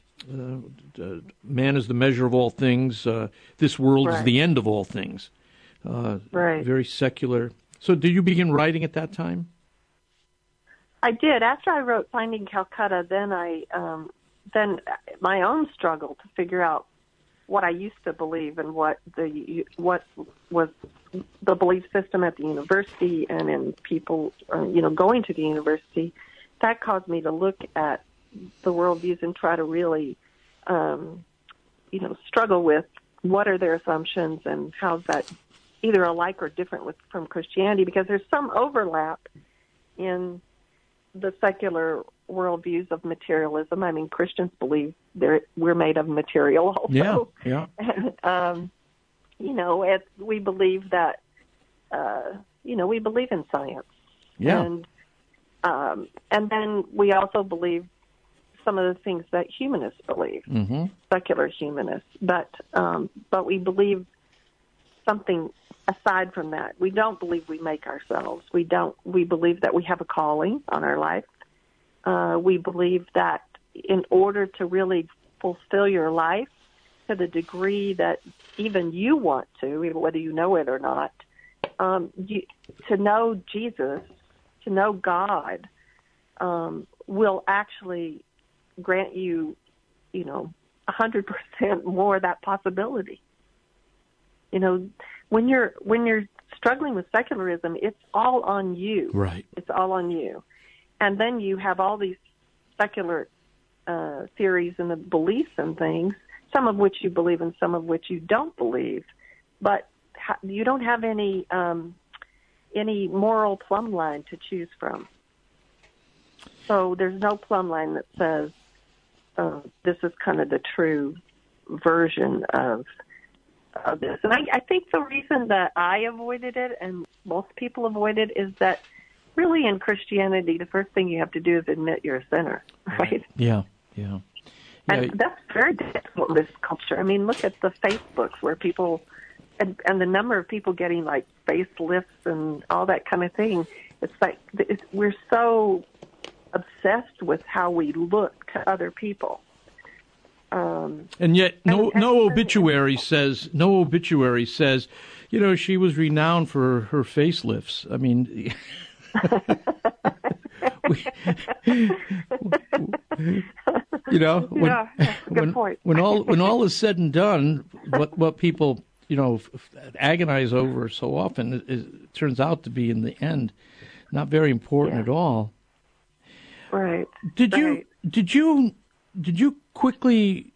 man is the measure of all things. This world is the end of all things. Very secular. So did you begin writing at that time? I did. After I wrote Finding Calcutta, then my own struggle to figure out what I used to believe and what was the belief system at the university and in people, going to the university, that caused me to look at the worldviews and try to really, struggle with what are their assumptions and how's that either alike or different from Christianity, because there's some overlap in the secular worldviews of materialism. I mean, Christians believe we're made of material also. Yeah. And, we believe that, we believe in science. Yeah. And then we also believe some of the things that humanists believe, secular humanists. But we believe something aside from that. We don't believe we make ourselves. We believe that we have a calling on our life. We believe that in order to really fulfill your life to the degree that even you want to, whether you know it or not, to know Jesus, to know God, will actually grant you, 100% more that possibility. When you're struggling with secularism, it's all on you. Right. It's all on you. And then you have all these secular theories and the beliefs and things, some of which you believe and some of which you don't believe, but you don't have any moral plumb line to choose from. So there's no plumb line that says this is kind of the true version of this. And I think the reason that I avoided it and most people avoid it is that really in Christianity, the first thing you have to do is admit you're a sinner, right? Yeah. And that's very difficult in this culture. I mean, look at the Facebooks where people, and the number of people getting like facelifts and all that kind of thing. It's like we're so obsessed with how we look to other people. And yet, no obituary says, she was renowned for her facelifts. I mean, when all is said and done, what people agonize over so often it turns out to be in the end not very important at all. Right. Did you quickly?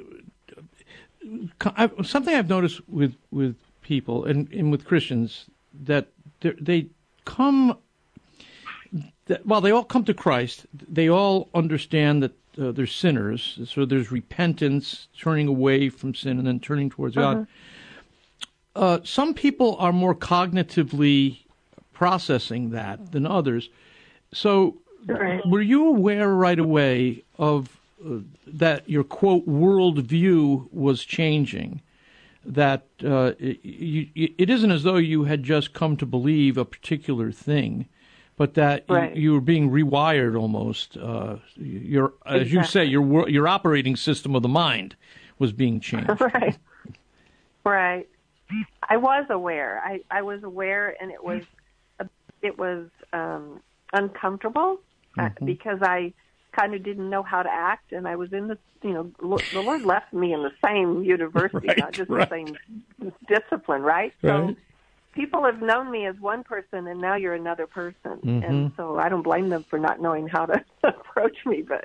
Something I've noticed with people and with Christians that they come. Well, they all come to Christ. They all understand that they're sinners. So there's repentance, turning away from sin, and then turning towards God. Some people are more cognitively processing that than others. So were you aware right away of that your, quote, worldview was changing, that it isn't as though you had just come to believe a particular thing, but that you were being rewired almost. As you say, your operating system of the mind was being changed. Right. I was aware. I was aware, and it was uncomfortable because I kind of didn't know how to act, and I was in the the Lord left me in the same university, not just the same discipline, right? So people have known me as one person, and now you're another person, and so I don't blame them for not knowing how to approach me. But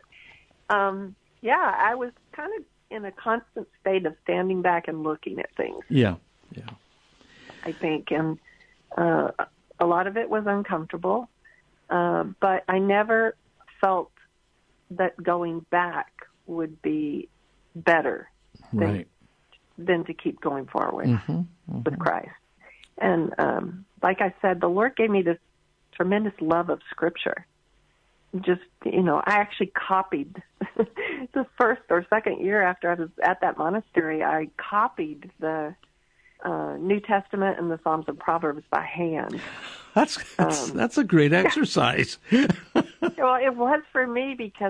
I was kind of in a constant state of standing back and looking at things. Yeah. I think, and a lot of it was uncomfortable, but I never felt that going back would be better than to keep going forward with Christ. And like I said, the Lord gave me this tremendous love of Scripture. Just, I actually copied the first or second year after I was at that monastery, I copied the New Testament and the Psalms and Proverbs by hand. That's a great exercise. Well, it was for me because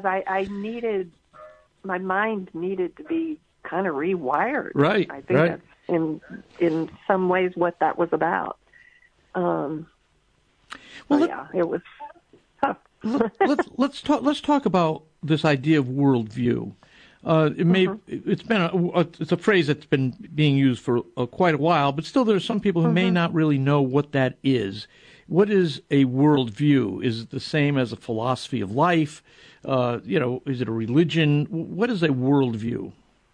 my mind needed to be kind of rewired. Right. I think that's in some ways what that was about. It was tough. Let's talk about this idea of worldview. It's a phrase that's been being used for quite a while, but still there are some people who may not really know what that is. What is a worldview? Is it the same as a philosophy of life? Is it a religion? What is a worldview?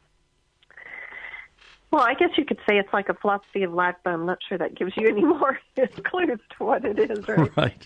Well, I guess you could say it's like a philosophy of life, but I'm not sure that gives you any more clues to what it is, right? Right.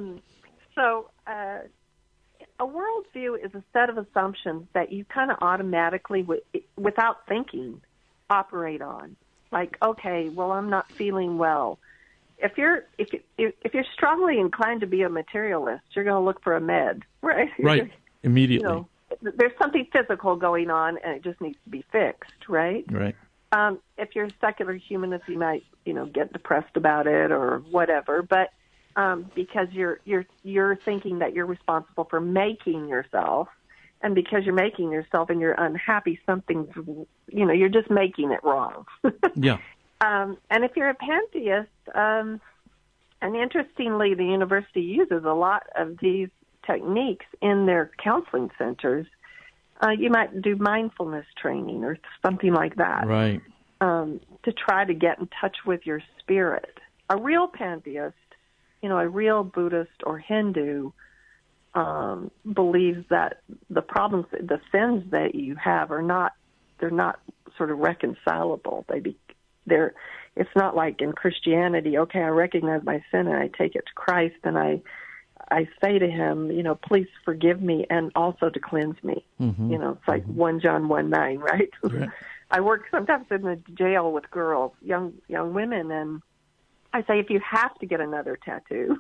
A worldview is a set of assumptions that you kind of automatically, without thinking, operate on. Like, okay, well, I'm not feeling well. If you're strongly inclined to be a materialist, you're going to look for a med, right? Right, immediately. There's something physical going on, and it just needs to be fixed, right? Right. If you're a secular humanist, you might, get depressed about it or whatever. But because you're thinking that you're responsible for making yourself, and because you're making yourself and you're unhappy, something's, you're just making it wrong. Yeah. And if you're a pantheist, and interestingly, the university uses a lot of these techniques in their counseling centers. You might do mindfulness training or something like that. Right. To try to get in touch with your spirit. A real pantheist, a real Buddhist or Hindu, believes that the problems, the sins that you have they're not sort of reconcilable. It's not like in Christianity, okay, I recognize my sin and I take it to Christ and I say to him, please forgive me and also to cleanse me. Mm-hmm. It's like 1 John 1:9, right? Right. I work sometimes in the jail with girls, young women, and I say, if you have to get another tattoo,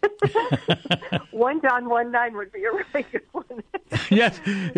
1 John 1:9 would be a really good one. Yes.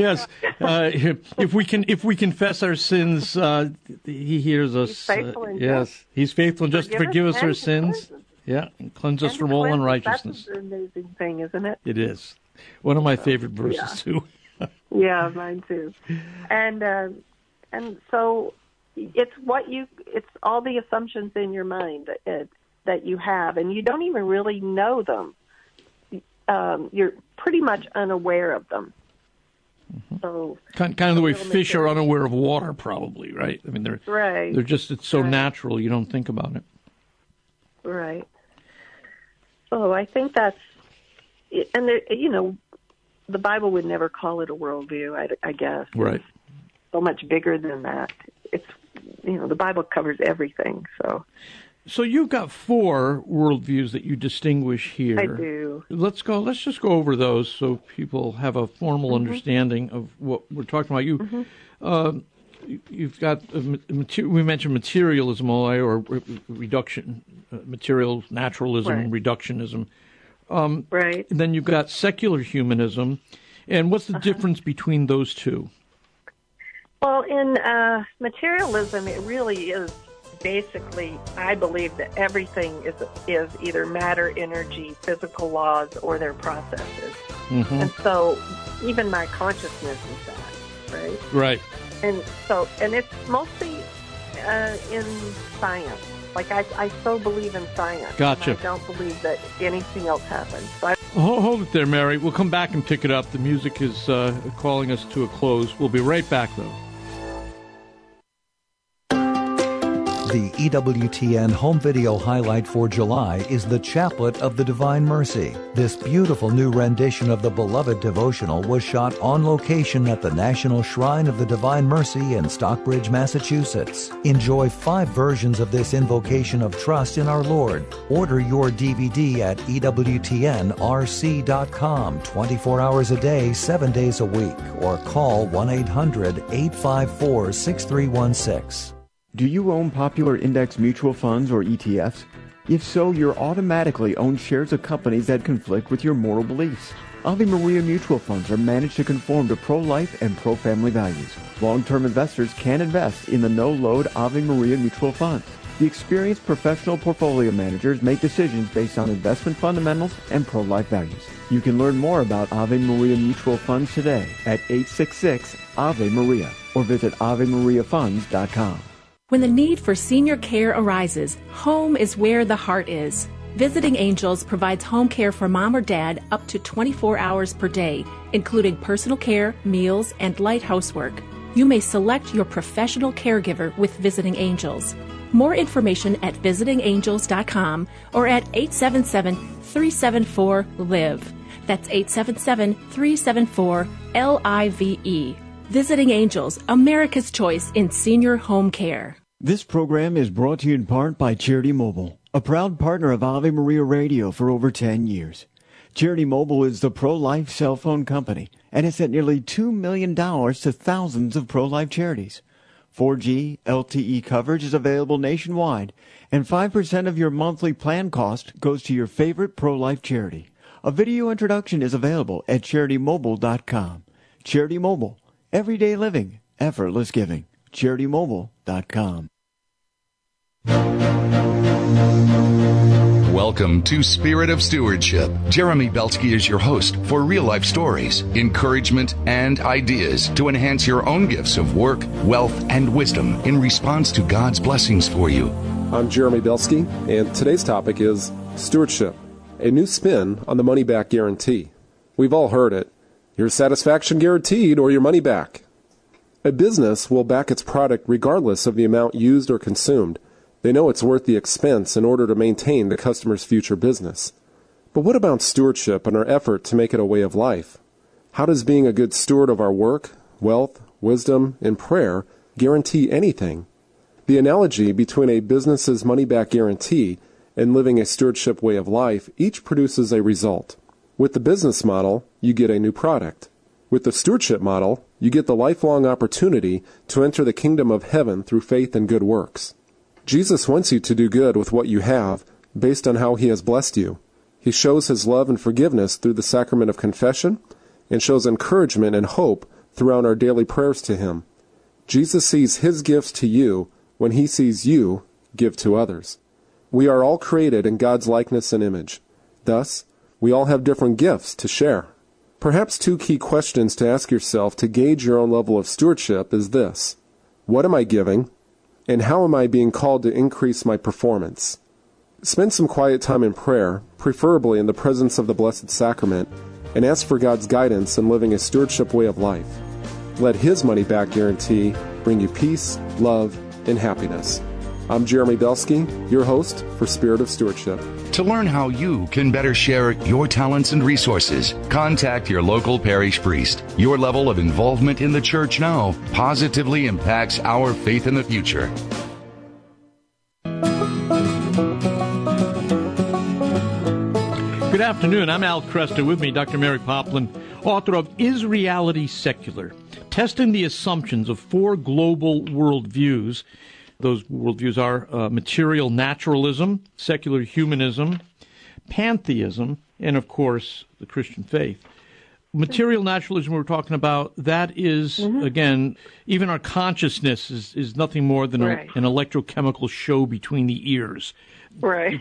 If we confess our sins, He hears us. He's faithful and yes, He's faithful and just to forgive us our sins. Yeah, and cleanse us from all unrighteousness. That's an amazing thing, isn't it? It is. One of my favorite verses too. Yeah, mine too. And so it's all the assumptions in your mind that you have, and you don't even really know them. You're pretty much unaware of them. Mm-hmm. So kind of the way fish are unaware of water, probably, right? I mean, they're just, it's so natural you don't think about it. Right. So I think that's, and the Bible would never call it a worldview, I guess. Right. It's so much bigger than that. It's, the Bible covers everything, so. So you've got 4 worldviews that you distinguish here. I do. Let's just go over those so people have a formal understanding of what we're talking about. You've got we mentioned materialism or reduction, material naturalism, reductionism. Right. And then you've got secular humanism. And what's the difference between those two? Well, in materialism, it really is basically, I believe that everything is either matter, energy, physical laws, or their processes. Mm-hmm. And so even my consciousness is that, right? Right. And it's mostly in science. Like, I so believe in science. Gotcha. I don't believe that anything else happens. So Hold it there, Mary. We'll come back and pick it up. The music is calling us to a close. We'll be right back, though. The EWTN home video highlight for July is The Chaplet of the Divine Mercy. This beautiful new rendition of the beloved devotional was shot on location at the National Shrine of the Divine Mercy in Stockbridge, Massachusetts. Enjoy 5 versions of this invocation of trust in our Lord. Order your DVD at EWTNRC.com 24 hours a day, 7 days a week, or call 1-800-854-6316. Do you own popular index mutual funds or ETFs? If so, you're automatically own shares of companies that conflict with your moral beliefs. Ave Maria mutual funds are managed to conform to pro-life and pro-family values. Long-term investors can invest in the no-load Ave Maria mutual funds. The experienced professional portfolio managers make decisions based on investment fundamentals and pro-life values. You can learn more about Ave Maria mutual funds today at 866-AVE-MARIA or visit AveMariaFunds.com. When the need for senior care arises, home is where the heart is. Visiting Angels provides home care for mom or dad up to 24 hours per day, including personal care, meals, and light housework. You may select your professional caregiver with Visiting Angels. More information at visitingangels.com or at 877-374-LIVE. That's 877-374-LIVE. Visiting Angels, America's choice in senior home care. This program is brought to you in part by Charity Mobile, a proud partner of Ave Maria Radio for over 10 years. Charity Mobile is the pro-life cell phone company, and has sent nearly $2 million to thousands of pro-life charities. 4G LTE coverage is available nationwide, and 5% of your monthly plan cost goes to your favorite pro-life charity. A video introduction is available at CharityMobile.com. Charity Mobile, everyday living, effortless giving. CharityMobile.com. Welcome to Spirit of Stewardship. Jeremy Belsky is your host for real-life stories, encouragement, and ideas to enhance your own gifts of work, wealth, and wisdom in response to God's blessings for you. I'm Jeremy Belsky, and today's topic is stewardship, a new spin on the money-back guarantee. We've all heard it. Your satisfaction guaranteed or your money back. A business will back its product regardless of the amount used or consumed. They know it's worth the expense in order to maintain the customer's future business. But what about stewardship and our effort to make it a way of life? How does being a good steward of our work, wealth, wisdom, and prayer guarantee anything? The analogy between a business's money-back guarantee and living a stewardship way of life each produces a result. With the business model, you get a new product. With the stewardship model, you get the lifelong opportunity to enter the kingdom of heaven through faith and good works. Jesus wants you to do good with what you have, based on how he has blessed you. He shows his love and forgiveness through the sacrament of confession, and shows encouragement and hope throughout our daily prayers to him. Jesus sees his gifts to you when he sees you give to others. We are all created in God's likeness and image. Thus, we all have different gifts to share. Perhaps two key questions to ask yourself to gauge your own level of stewardship is this: what am I giving? And how am I being called to increase my performance? Spend some quiet time in prayer, preferably in the presence of the Blessed Sacrament, and ask for God's guidance in living a stewardship way of life. Let his money-back guarantee bring you peace, love, and happiness. I'm Jeremy Belsky, your host for Spirit of Stewardship. To learn how you can better share your talents and resources, contact your local parish priest. Your level of involvement in the church now positively impacts our faith in the future. Good afternoon. I'm Al Kresta. With me, Dr. Mary Poplin, author of Is Reality Secular? Testing the Assumptions of Four Global Worldviews. Those worldviews are material naturalism, secular humanism, pantheism, and, of course, the Christian faith. Material naturalism we're talking about, that is, again, even our consciousness is nothing more than an electrochemical show between the ears. Right.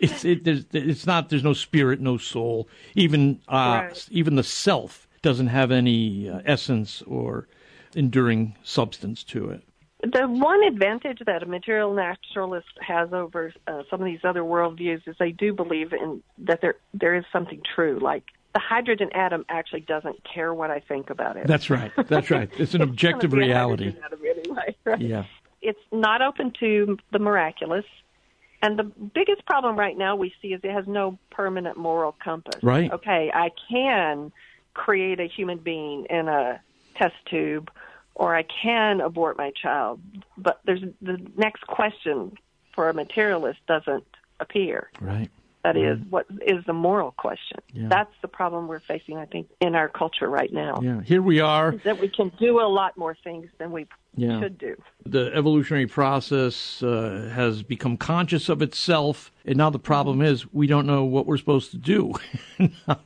It's not, there's no spirit, no soul. Even the self doesn't have any essence or enduring substance to it. The one advantage that a material naturalist has over some of these other worldviews is they do believe in that there is something true. Like the hydrogen atom actually doesn't care what I think about it. That's right. That's right. It's an objective reality. Anyway, right? Yeah. It's not open to the miraculous. And the biggest problem right now we see is it has no permanent moral compass. Right. Okay, I can create a human being in a test tube, or I can abort my child. But there's the next question for a materialist doesn't appear. Right. That is, what is the moral question? Yeah. That's the problem we're facing, I think, in our culture right now. Yeah. Here we are. Is that we can do a lot more things than we should do. The evolutionary process has become conscious of itself, and now the problem is we don't know what we're supposed to do. now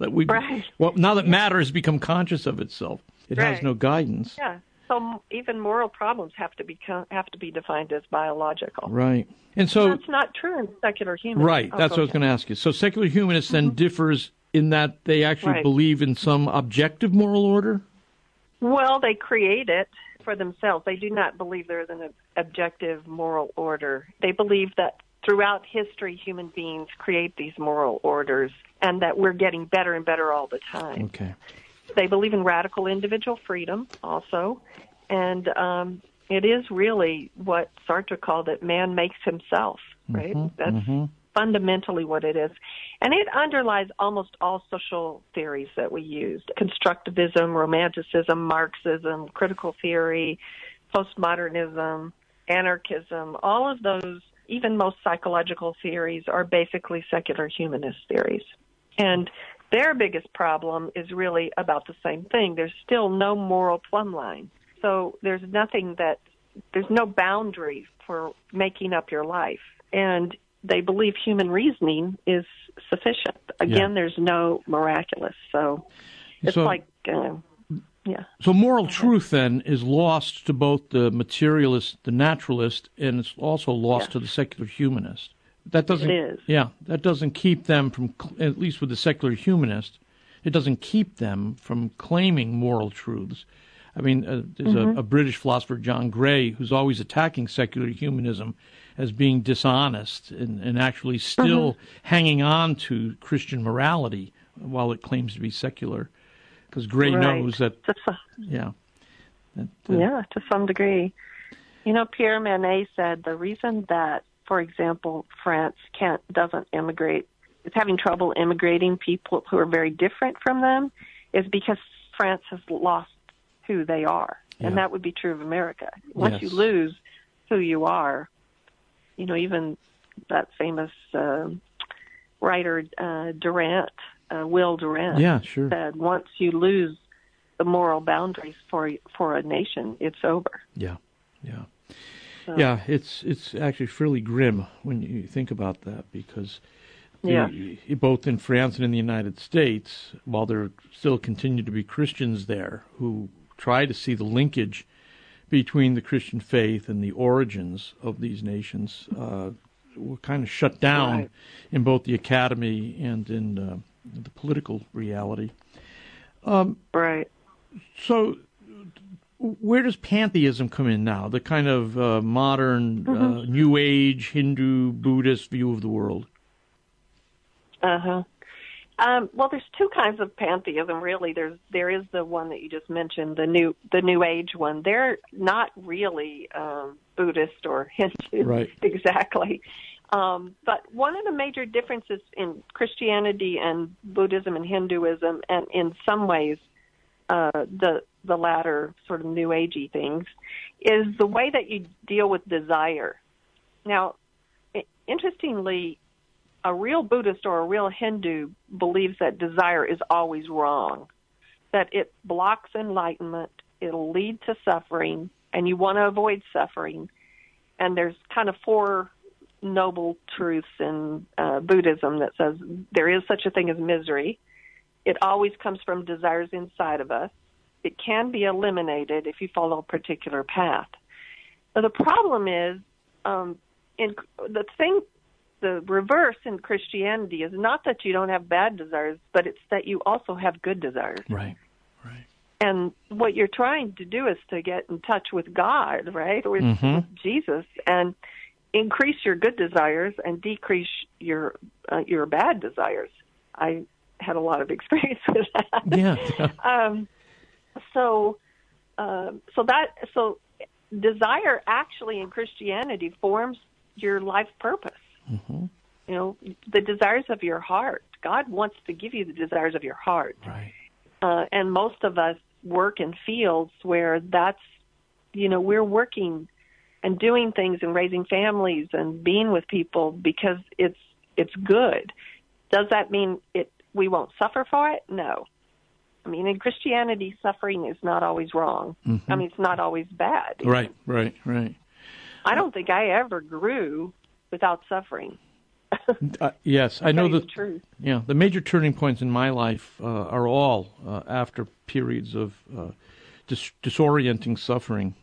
that matter has become conscious of itself, it has no guidance. Yeah. So even moral problems have to be defined as biological. Right. And so that's not true in secular humanists. Right. That's what I was going to ask you. So secular humanists then differs in that they actually believe in some objective moral order? Well, they create it for themselves. They do not believe there is an objective moral order. They believe that throughout history, human beings create these moral orders and that we're getting better and better all the time. Okay. They believe in radical individual freedom also, and it is really what Sartre called it, man makes himself, right? That's fundamentally what it is. And it underlies almost all social theories that we use: constructivism, romanticism, Marxism, critical theory, postmodernism, anarchism. All of those, even most psychological theories, are basically secular humanist theories. And their biggest problem is really about the same thing. There's still no moral plumb line. So there's no boundary for making up your life. And they believe human reasoning is sufficient. Again, there's no miraculous. So it's like Yeah. So moral truth then is lost to both the materialist, the naturalist, and it's also lost to the secular humanist. That doesn't. It is. Yeah, that doesn't keep them from, at least with the secular humanist, it doesn't keep them from claiming moral truths. I mean, there's a British philosopher, John Gray, who's always attacking secular humanism as being dishonest and actually still hanging on to Christian morality while it claims to be secular. Because Gray knows that, to some degree. You know, Pierre Manet said the reason that, for example, France doesn't immigrate, is having trouble immigrating people who are very different from them, is because France has lost who they are. Yeah. And that would be true of America. Once you lose who you are, you know, even that famous writer Will Durant said, once you lose the moral boundaries for a nation, it's over. Yeah. Yeah, it's actually fairly grim when you think about that, because both in France and in the United States, while there still continue to be Christians there who try to see the linkage between the Christian faith and the origins of these nations, were kind of shut down in both the academy and in the political reality. So where does pantheism come in now, the kind of modern New Age, Hindu, Buddhist view of the world? Well, there's two kinds of pantheism, really. There is the one that you just mentioned, the New Age one. They're not really Buddhist or Hindu exactly. But one of the major differences in Christianity and Buddhism and Hinduism, and in some ways the latter sort of New Agey things, is the way that you deal with desire. Now, interestingly, a real Buddhist or a real Hindu believes that desire is always wrong, that it blocks enlightenment, it'll lead to suffering, and you want to avoid suffering. And there's kind of four noble truths in Buddhism that says there is such a thing as misery. It always comes from desires inside of us. It can be eliminated if you follow a particular path. Now, the problem is, the reverse in Christianity is not that you don't have bad desires, but it's that you also have good desires. Right. And what you're trying to do is to get in touch with God, right, or with Jesus, and increase your good desires and decrease your bad desires. I had a lot of experience with that. So desire actually in Christianity forms your life purpose. You know, the desires of your heart. God wants to give you the desires of your heart. And most of us work in fields where that's, you know, we're working and doing things and raising families and being with people because it's good. Does that mean we won't suffer for it? No. I mean, in Christianity, suffering is not always wrong. I mean, it's not always bad. Right. I don't think I ever grew without suffering. Yes, I know the truth. Yeah, the major turning points in my life are all after periods of disorienting suffering.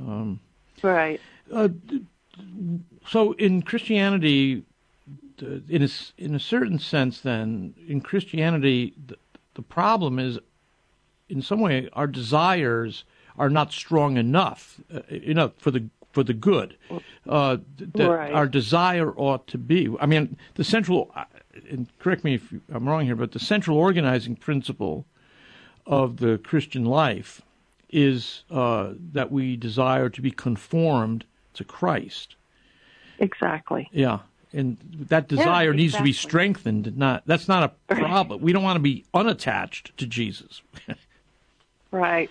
So in Christianity, in a certain sense, then in Christianity, the problem is, in some way, our desires are not strong enough, for the good. Our desire ought to be. I mean, the central, and correct me if I'm wrong here, but the central organizing principle of the Christian life is that we desire to be conformed to Christ. Exactly. Yeah. And that desire needs to be strengthened. That's not a problem. We don't want to be unattached to Jesus. Right.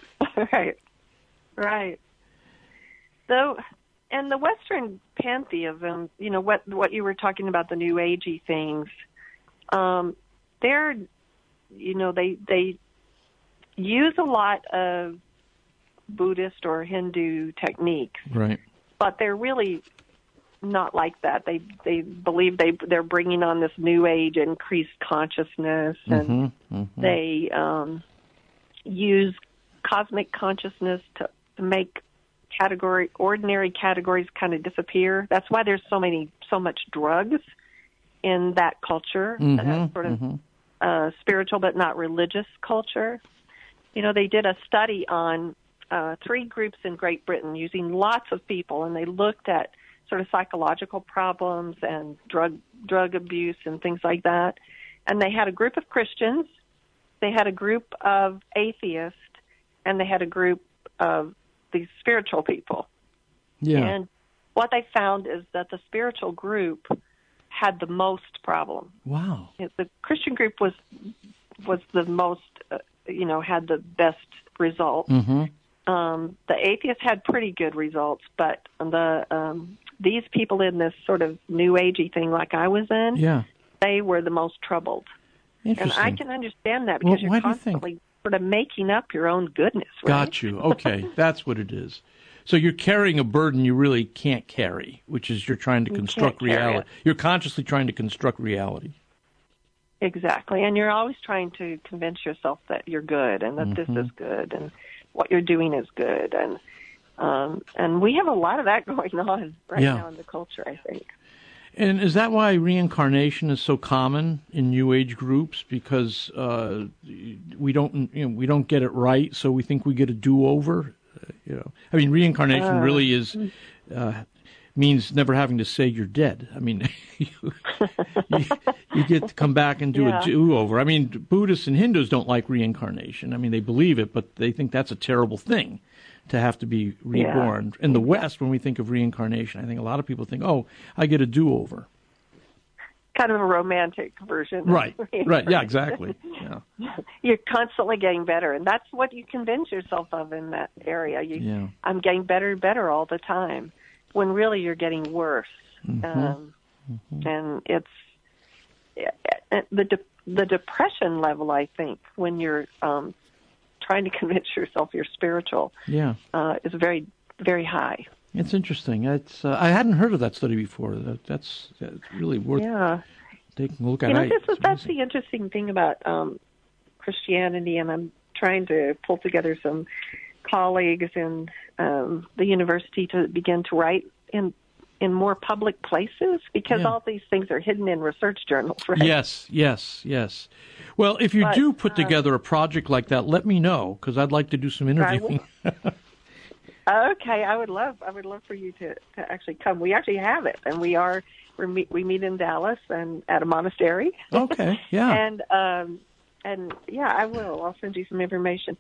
So, and the Western pantheism, you know, what you were talking about, the New Agey things, they're, you know, they use a lot of Buddhist or Hindu techniques. Right. But they're really not like that. They believe they're bringing on this New Age increased consciousness, and they use cosmic consciousness to make ordinary categories kind of disappear. That's why there's so much drugs in that culture, sort of spiritual but not religious culture. You know, they did a study on 3 groups in Great Britain using lots of people, and they looked at sort of psychological problems and drug abuse and things like that. And they had a group of Christians, they had a group of atheists, and they had a group of these spiritual people. Yeah. And what they found is that the spiritual group had the most problem. Wow. The Christian group was the most, had the best results. The atheists had pretty good results, but these people in this sort of new agey thing like I was in, they were the most troubled. And I can understand that because you're constantly sort of making up your own goodness, right? Got you. Okay, that's what it is. So you're carrying a burden you really can't carry, which is you're trying to construct reality. You're consciously trying to construct reality. Exactly, and you're always trying to convince yourself that you're good and that this is good and what you're doing is good, and we have a lot of that going on right now in the culture, I think. And is that why reincarnation is so common in New Age groups? Because we don't get it right, so we think we get a do-over. I mean, reincarnation really is means never having to say you're dead. I mean, you get to come back and do a do-over. I mean, Buddhists and Hindus don't like reincarnation. I mean, they believe it, but they think that's a terrible thing to have to be reborn. In the West, when we think of reincarnation, I think a lot of people think, oh, I get a do-over. Kind of a romantic version. Right, yeah, exactly. Yeah. You're constantly getting better, and that's what you convince yourself of in that area. I'm getting better and better all the time, when really you're getting worse. And it's the depression level, I think, when you're trying to convince yourself you're spiritual is very, very high. It's interesting. It's I hadn't heard of that study before. That's really worth taking a look at. That's the interesting thing about Christianity, and I'm trying to pull together some colleagues in the university to begin to write in more public places, because all these things are hidden in research journals, right? Yes. Well, if you do put together a project like that, let me know, because I'd like to do some interviewing. Okay, I would love for you to actually come. We actually have it, and we meet in Dallas and at a monastery. Okay, yeah. and I will. I'll send you some information.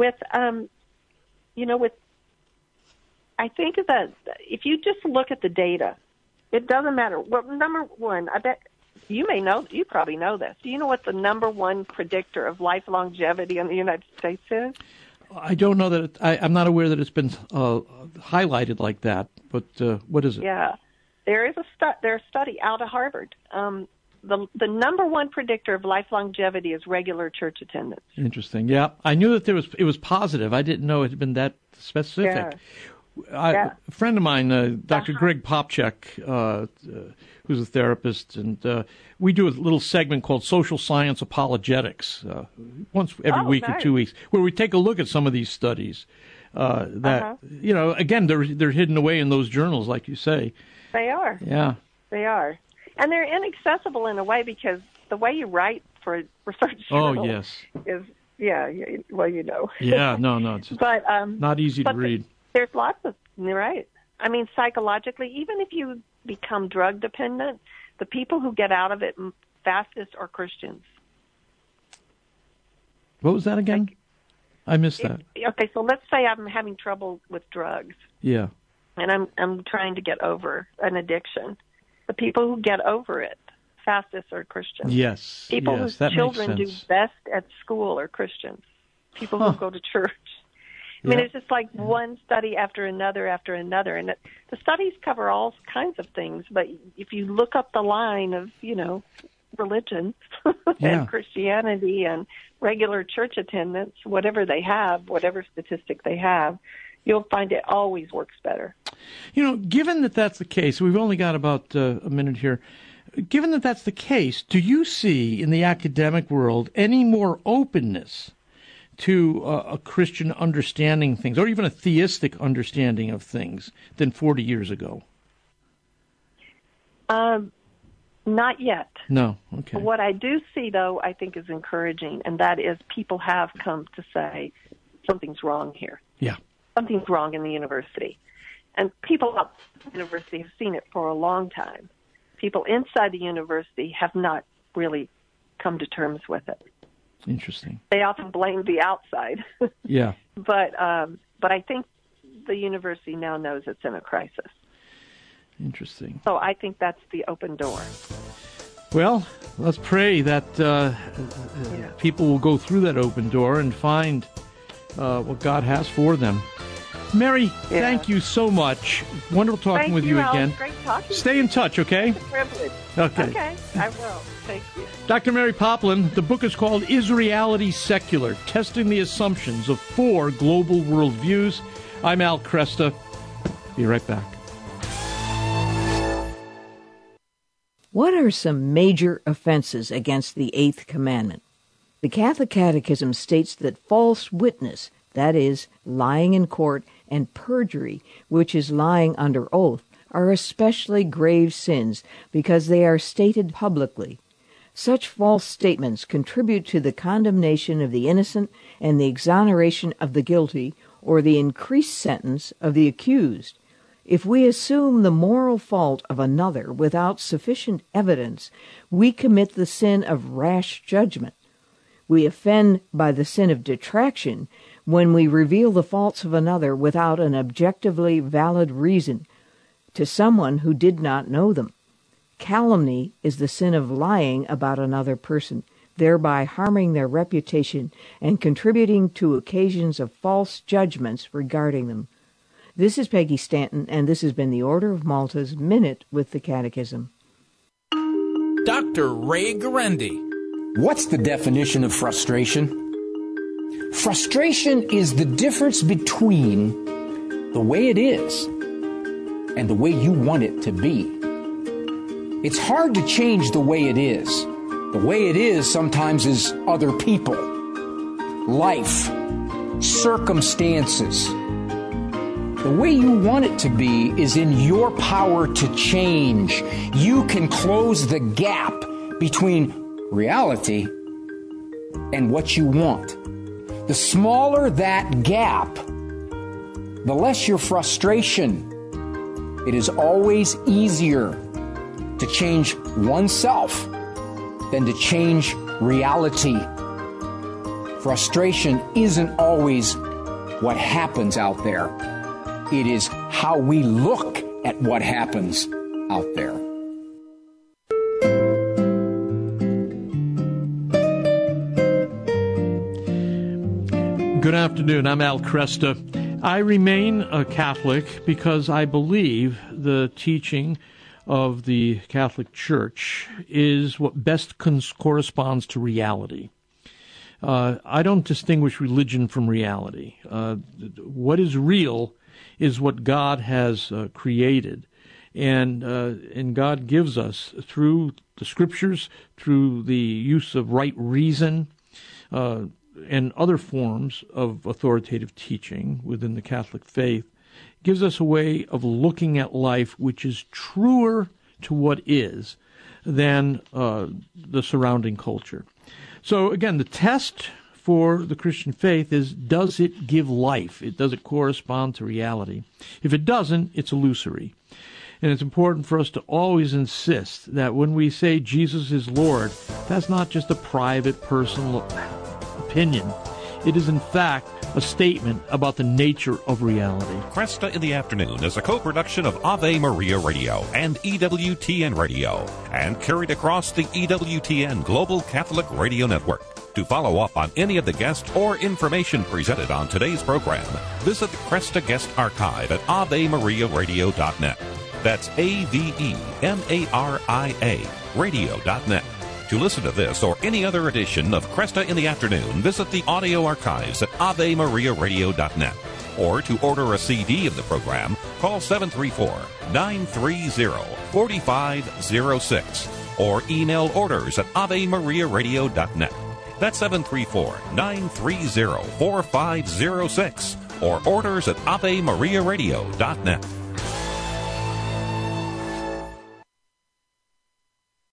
I think that if you just look at the data, it doesn't matter. Well, number one, I bet you probably know this. Do you know what the number one predictor of life longevity in the United States is? I don't know that. I'm not aware that it's been highlighted like that. But what is it? Yeah, there's a study out of Harvard. The number one predictor of life longevity is regular church attendance. Interesting. Yeah, I knew that it was positive. I didn't know it had been that specific. A friend of mine, Dr. Greg Popchak, who's a therapist, and we do a little segment called Social Science Apologetics once every week or 2 weeks, where we take a look at some of these studies that, again, they're hidden away in those journals, like you say. They are. Yeah. They are. And they're inaccessible in a way because the way you write for a research journal is, well, you know. Yeah, no, it's but, not easy to read. There's lots of, right. I mean, psychologically, even if you become drug dependent, the people who get out of it fastest are Christians. What was that again? I missed that. Okay, so let's say I'm having trouble with drugs. Yeah. And I'm trying to get over an addiction. The people who get over it fastest are Christians. Yes. People whose children do best at school are Christians. People who go to church. I mean, it's just like one study after another, and the studies cover all kinds of things. But if you look up the line of, religion and Christianity and regular church attendance, whatever they have, whatever statistic they have, you'll find it always works better. Given that that's the case, we've only got about a minute here. Given that that's the case, do you see in the academic world any more openness to a Christian understanding things, or even a theistic understanding of things, than 40 years ago? Not yet. No, okay. What I do see, though, I think is encouraging, and that is people have come to say something's wrong here. Yeah. Something's wrong in the university. And people outside the university have seen it for a long time. People inside the university have not really come to terms with it. Interesting. They often blame the outside. Yeah. But I think the university now knows it's in a crisis. Interesting. So I think that's the open door. Well, let's pray that people will go through that open door and find what God has for them. Mary, thank you so much. Wonderful talking with you again. Great talking. Stay in touch, okay? It's a privilege. Okay, I will. Thank you. Dr. Mary Poplin, the book is called Is Reality Secular? Testing the Assumptions of 4 Global Worldviews. I'm Al Kresta. Be right back. What are some major offenses against the 8th commandment? The Catholic Catechism states that false witness, that is, lying in court, and perjury, which is lying under oath, are especially grave sins because they are stated publicly. Such false statements contribute to the condemnation of the innocent and the exoneration of the guilty, or the increased sentence of the accused. If we assume the moral fault of another without sufficient evidence, we commit the sin of rash judgment. We offend by the sin of detraction when we reveal the faults of another without an objectively valid reason to someone who did not know them. Calumny is the sin of lying about another person, thereby harming their reputation and contributing to occasions of false judgments regarding them. This is Peggy Stanton, and this has been the Order of Malta's Minute with the Catechism. Dr. Ray Guarendi. What's the definition of frustration? Frustration is the difference between the way it is and the way you want it to be. It's hard to change the way it is. The way it is sometimes is other people, life, circumstances. The way you want it to be is in your power to change. You can close the gap between reality and what you want. The smaller that gap, the less your frustration. It is always easier to change oneself than to change reality. Frustration isn't always what happens out there. It is how we look at what happens out there. Good afternoon. I'm Al Kresta. I remain a Catholic because I believe the teaching of the Catholic Church is what best corresponds to reality. I don't distinguish religion from reality. What is real is what God has created, and God gives us through the Scriptures, through the use of right reason, and other forms of authoritative teaching within the Catholic faith, gives us a way of looking at life which is truer to what is than the surrounding culture. So again, the test for the Christian faith is, does it give life? Does it correspond to reality? If it doesn't, it's illusory. And it's important for us to always insist that when we say Jesus is Lord, that's not just a private, personal opinion. It is, in fact, a statement about the nature of reality. Cresta in the Afternoon is a co-production of Ave Maria Radio and EWTN Radio, and carried across the EWTN Global Catholic Radio Network. To follow up on any of the guests or information presented on today's program, visit the Cresta Guest Archive at AveMariaRadio.net. That's AVEMARIA Radio.net. To listen to this or any other edition of Cresta in the Afternoon, visit the audio archives at AveMariaRadio.net. Or to order a CD of the program, call 734-930-4506 or email orders at AveMariaRadio.net. That's 734-930-4506 or orders at AveMariaRadio.net.